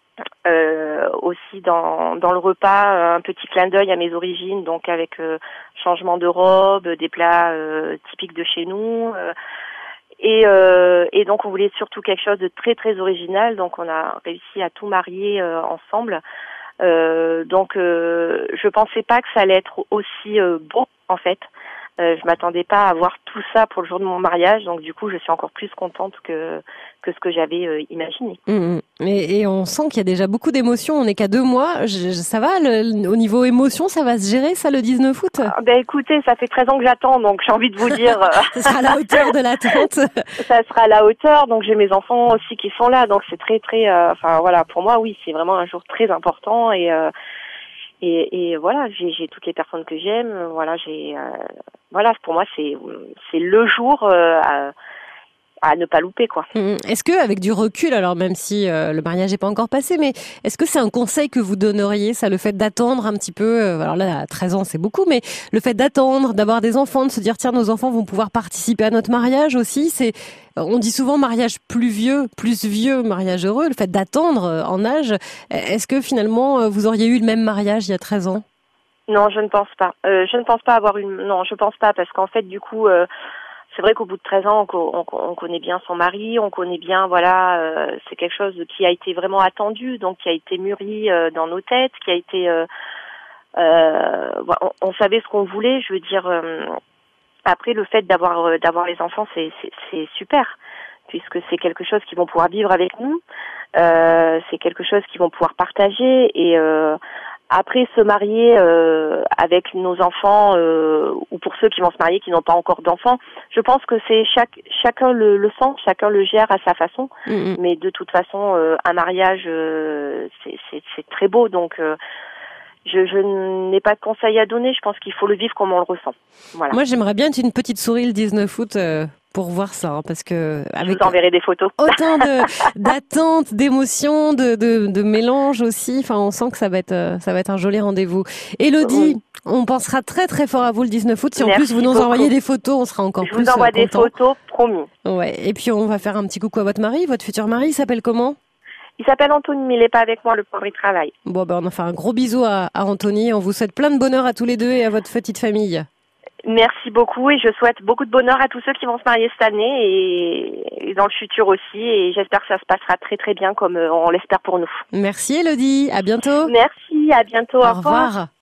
Euh, aussi dans dans le repas un petit clin d'œil à mes origines, donc avec euh, changement de robe, des plats euh, typiques de chez nous, euh, et euh, et donc on voulait surtout quelque chose de très très original, donc on a réussi à tout marier euh, ensemble. Euh, donc euh, je pensais pas que ça allait être aussi euh, beau en fait. Euh, je m'attendais pas à avoir tout ça pour le jour de mon mariage, donc du coup je suis encore plus contente que que ce que j'avais euh, imaginé. Mmh. Et, et on sent qu'il y a déjà beaucoup d'émotions. On n'est qu'à deux mois. Je, je, ça va le, au niveau émotion, ça va se gérer ça le dix-neuf août? Ah, ben écoutez, ça fait treize ans que j'attends, donc j'ai envie de vous dire. Ça sera à la hauteur de l'attente. Ça sera à la hauteur. Donc j'ai mes enfants aussi qui sont là, donc c'est très très. Euh, enfin voilà, pour moi oui, c'est vraiment un jour très important et. Euh, Et, et voilà, j'ai, j'ai toutes les personnes que j'aime. Voilà, j'ai, euh, voilà, pour moi c'est c'est le jour euh, à, à ne pas louper, quoi. Est-ce que, avec du recul, alors même si euh, le mariage n'est pas encore passé, mais est-ce que c'est un conseil que vous donneriez, ça, le fait d'attendre un petit peu, euh, alors là, à treize ans, c'est beaucoup, mais le fait d'attendre, d'avoir des enfants, de se dire, tiens, nos enfants vont pouvoir participer à notre mariage aussi, c'est, on dit souvent mariage plus vieux, plus vieux, mariage heureux, le fait d'attendre euh, en âge, est-ce que finalement, vous auriez eu le même mariage il y a treize ans? Non, je ne pense pas. Euh, je ne pense pas avoir une, non, je pense pas, parce qu'en fait, du coup, euh, c'est vrai qu'au bout de treize ans, on, on, on connaît bien son mari, on connaît bien, voilà, euh, c'est quelque chose qui a été vraiment attendu, donc qui a été mûri euh, dans nos têtes, qui a été, euh, euh, on, on savait ce qu'on voulait. Je veux dire, euh, après le fait d'avoir euh, d'avoir les enfants, c'est, c'est c'est super, puisque c'est quelque chose qu'ils vont pouvoir vivre avec nous, euh, c'est quelque chose qu'ils vont pouvoir partager et euh, après, se marier euh, avec nos enfants euh, ou pour ceux qui vont se marier qui n'ont pas encore d'enfants, je pense que c'est chaque chacun le, le sent, chacun le gère à sa façon. Mmh. Mais de toute façon, euh, un mariage, euh, c'est, c'est, c'est très beau. Donc, euh, je, je n'ai pas de conseils à donner. Je pense qu'il faut le vivre comme on le ressent. Voilà. Moi, j'aimerais bien être une petite souris le dix-neuf août. Euh... pour voir ça, hein, parce que avec je vous enverrai des photos. Autant de d'attentes, d'émotions, de, de de mélange aussi. Enfin, on sent que ça va être ça va être un joli rendez-vous. Élodie, oui. On pensera très très fort à vous le dix-neuf août. Si Merci en plus vous nous beaucoup. envoyez des photos, on sera encore je plus. Je vous envoie euh, des photos, promis. Ouais. Et puis on va faire un petit coucou à votre mari. Votre futur mari, il s'appelle comment? Il s'appelle Anthony, mais il n'est pas avec moi. Le pauvre, il travaille. Bon, ben on va faire un gros bisou à, à Anthony. On vous souhaite plein de bonheur à tous les deux et à votre petite famille. Merci beaucoup et je souhaite beaucoup de bonheur à tous ceux qui vont se marier cette année et, et dans le futur aussi, et j'espère que ça se passera très très bien comme on l'espère pour nous. Merci Élodie, à bientôt. Merci, à bientôt, au, au revoir. revoir.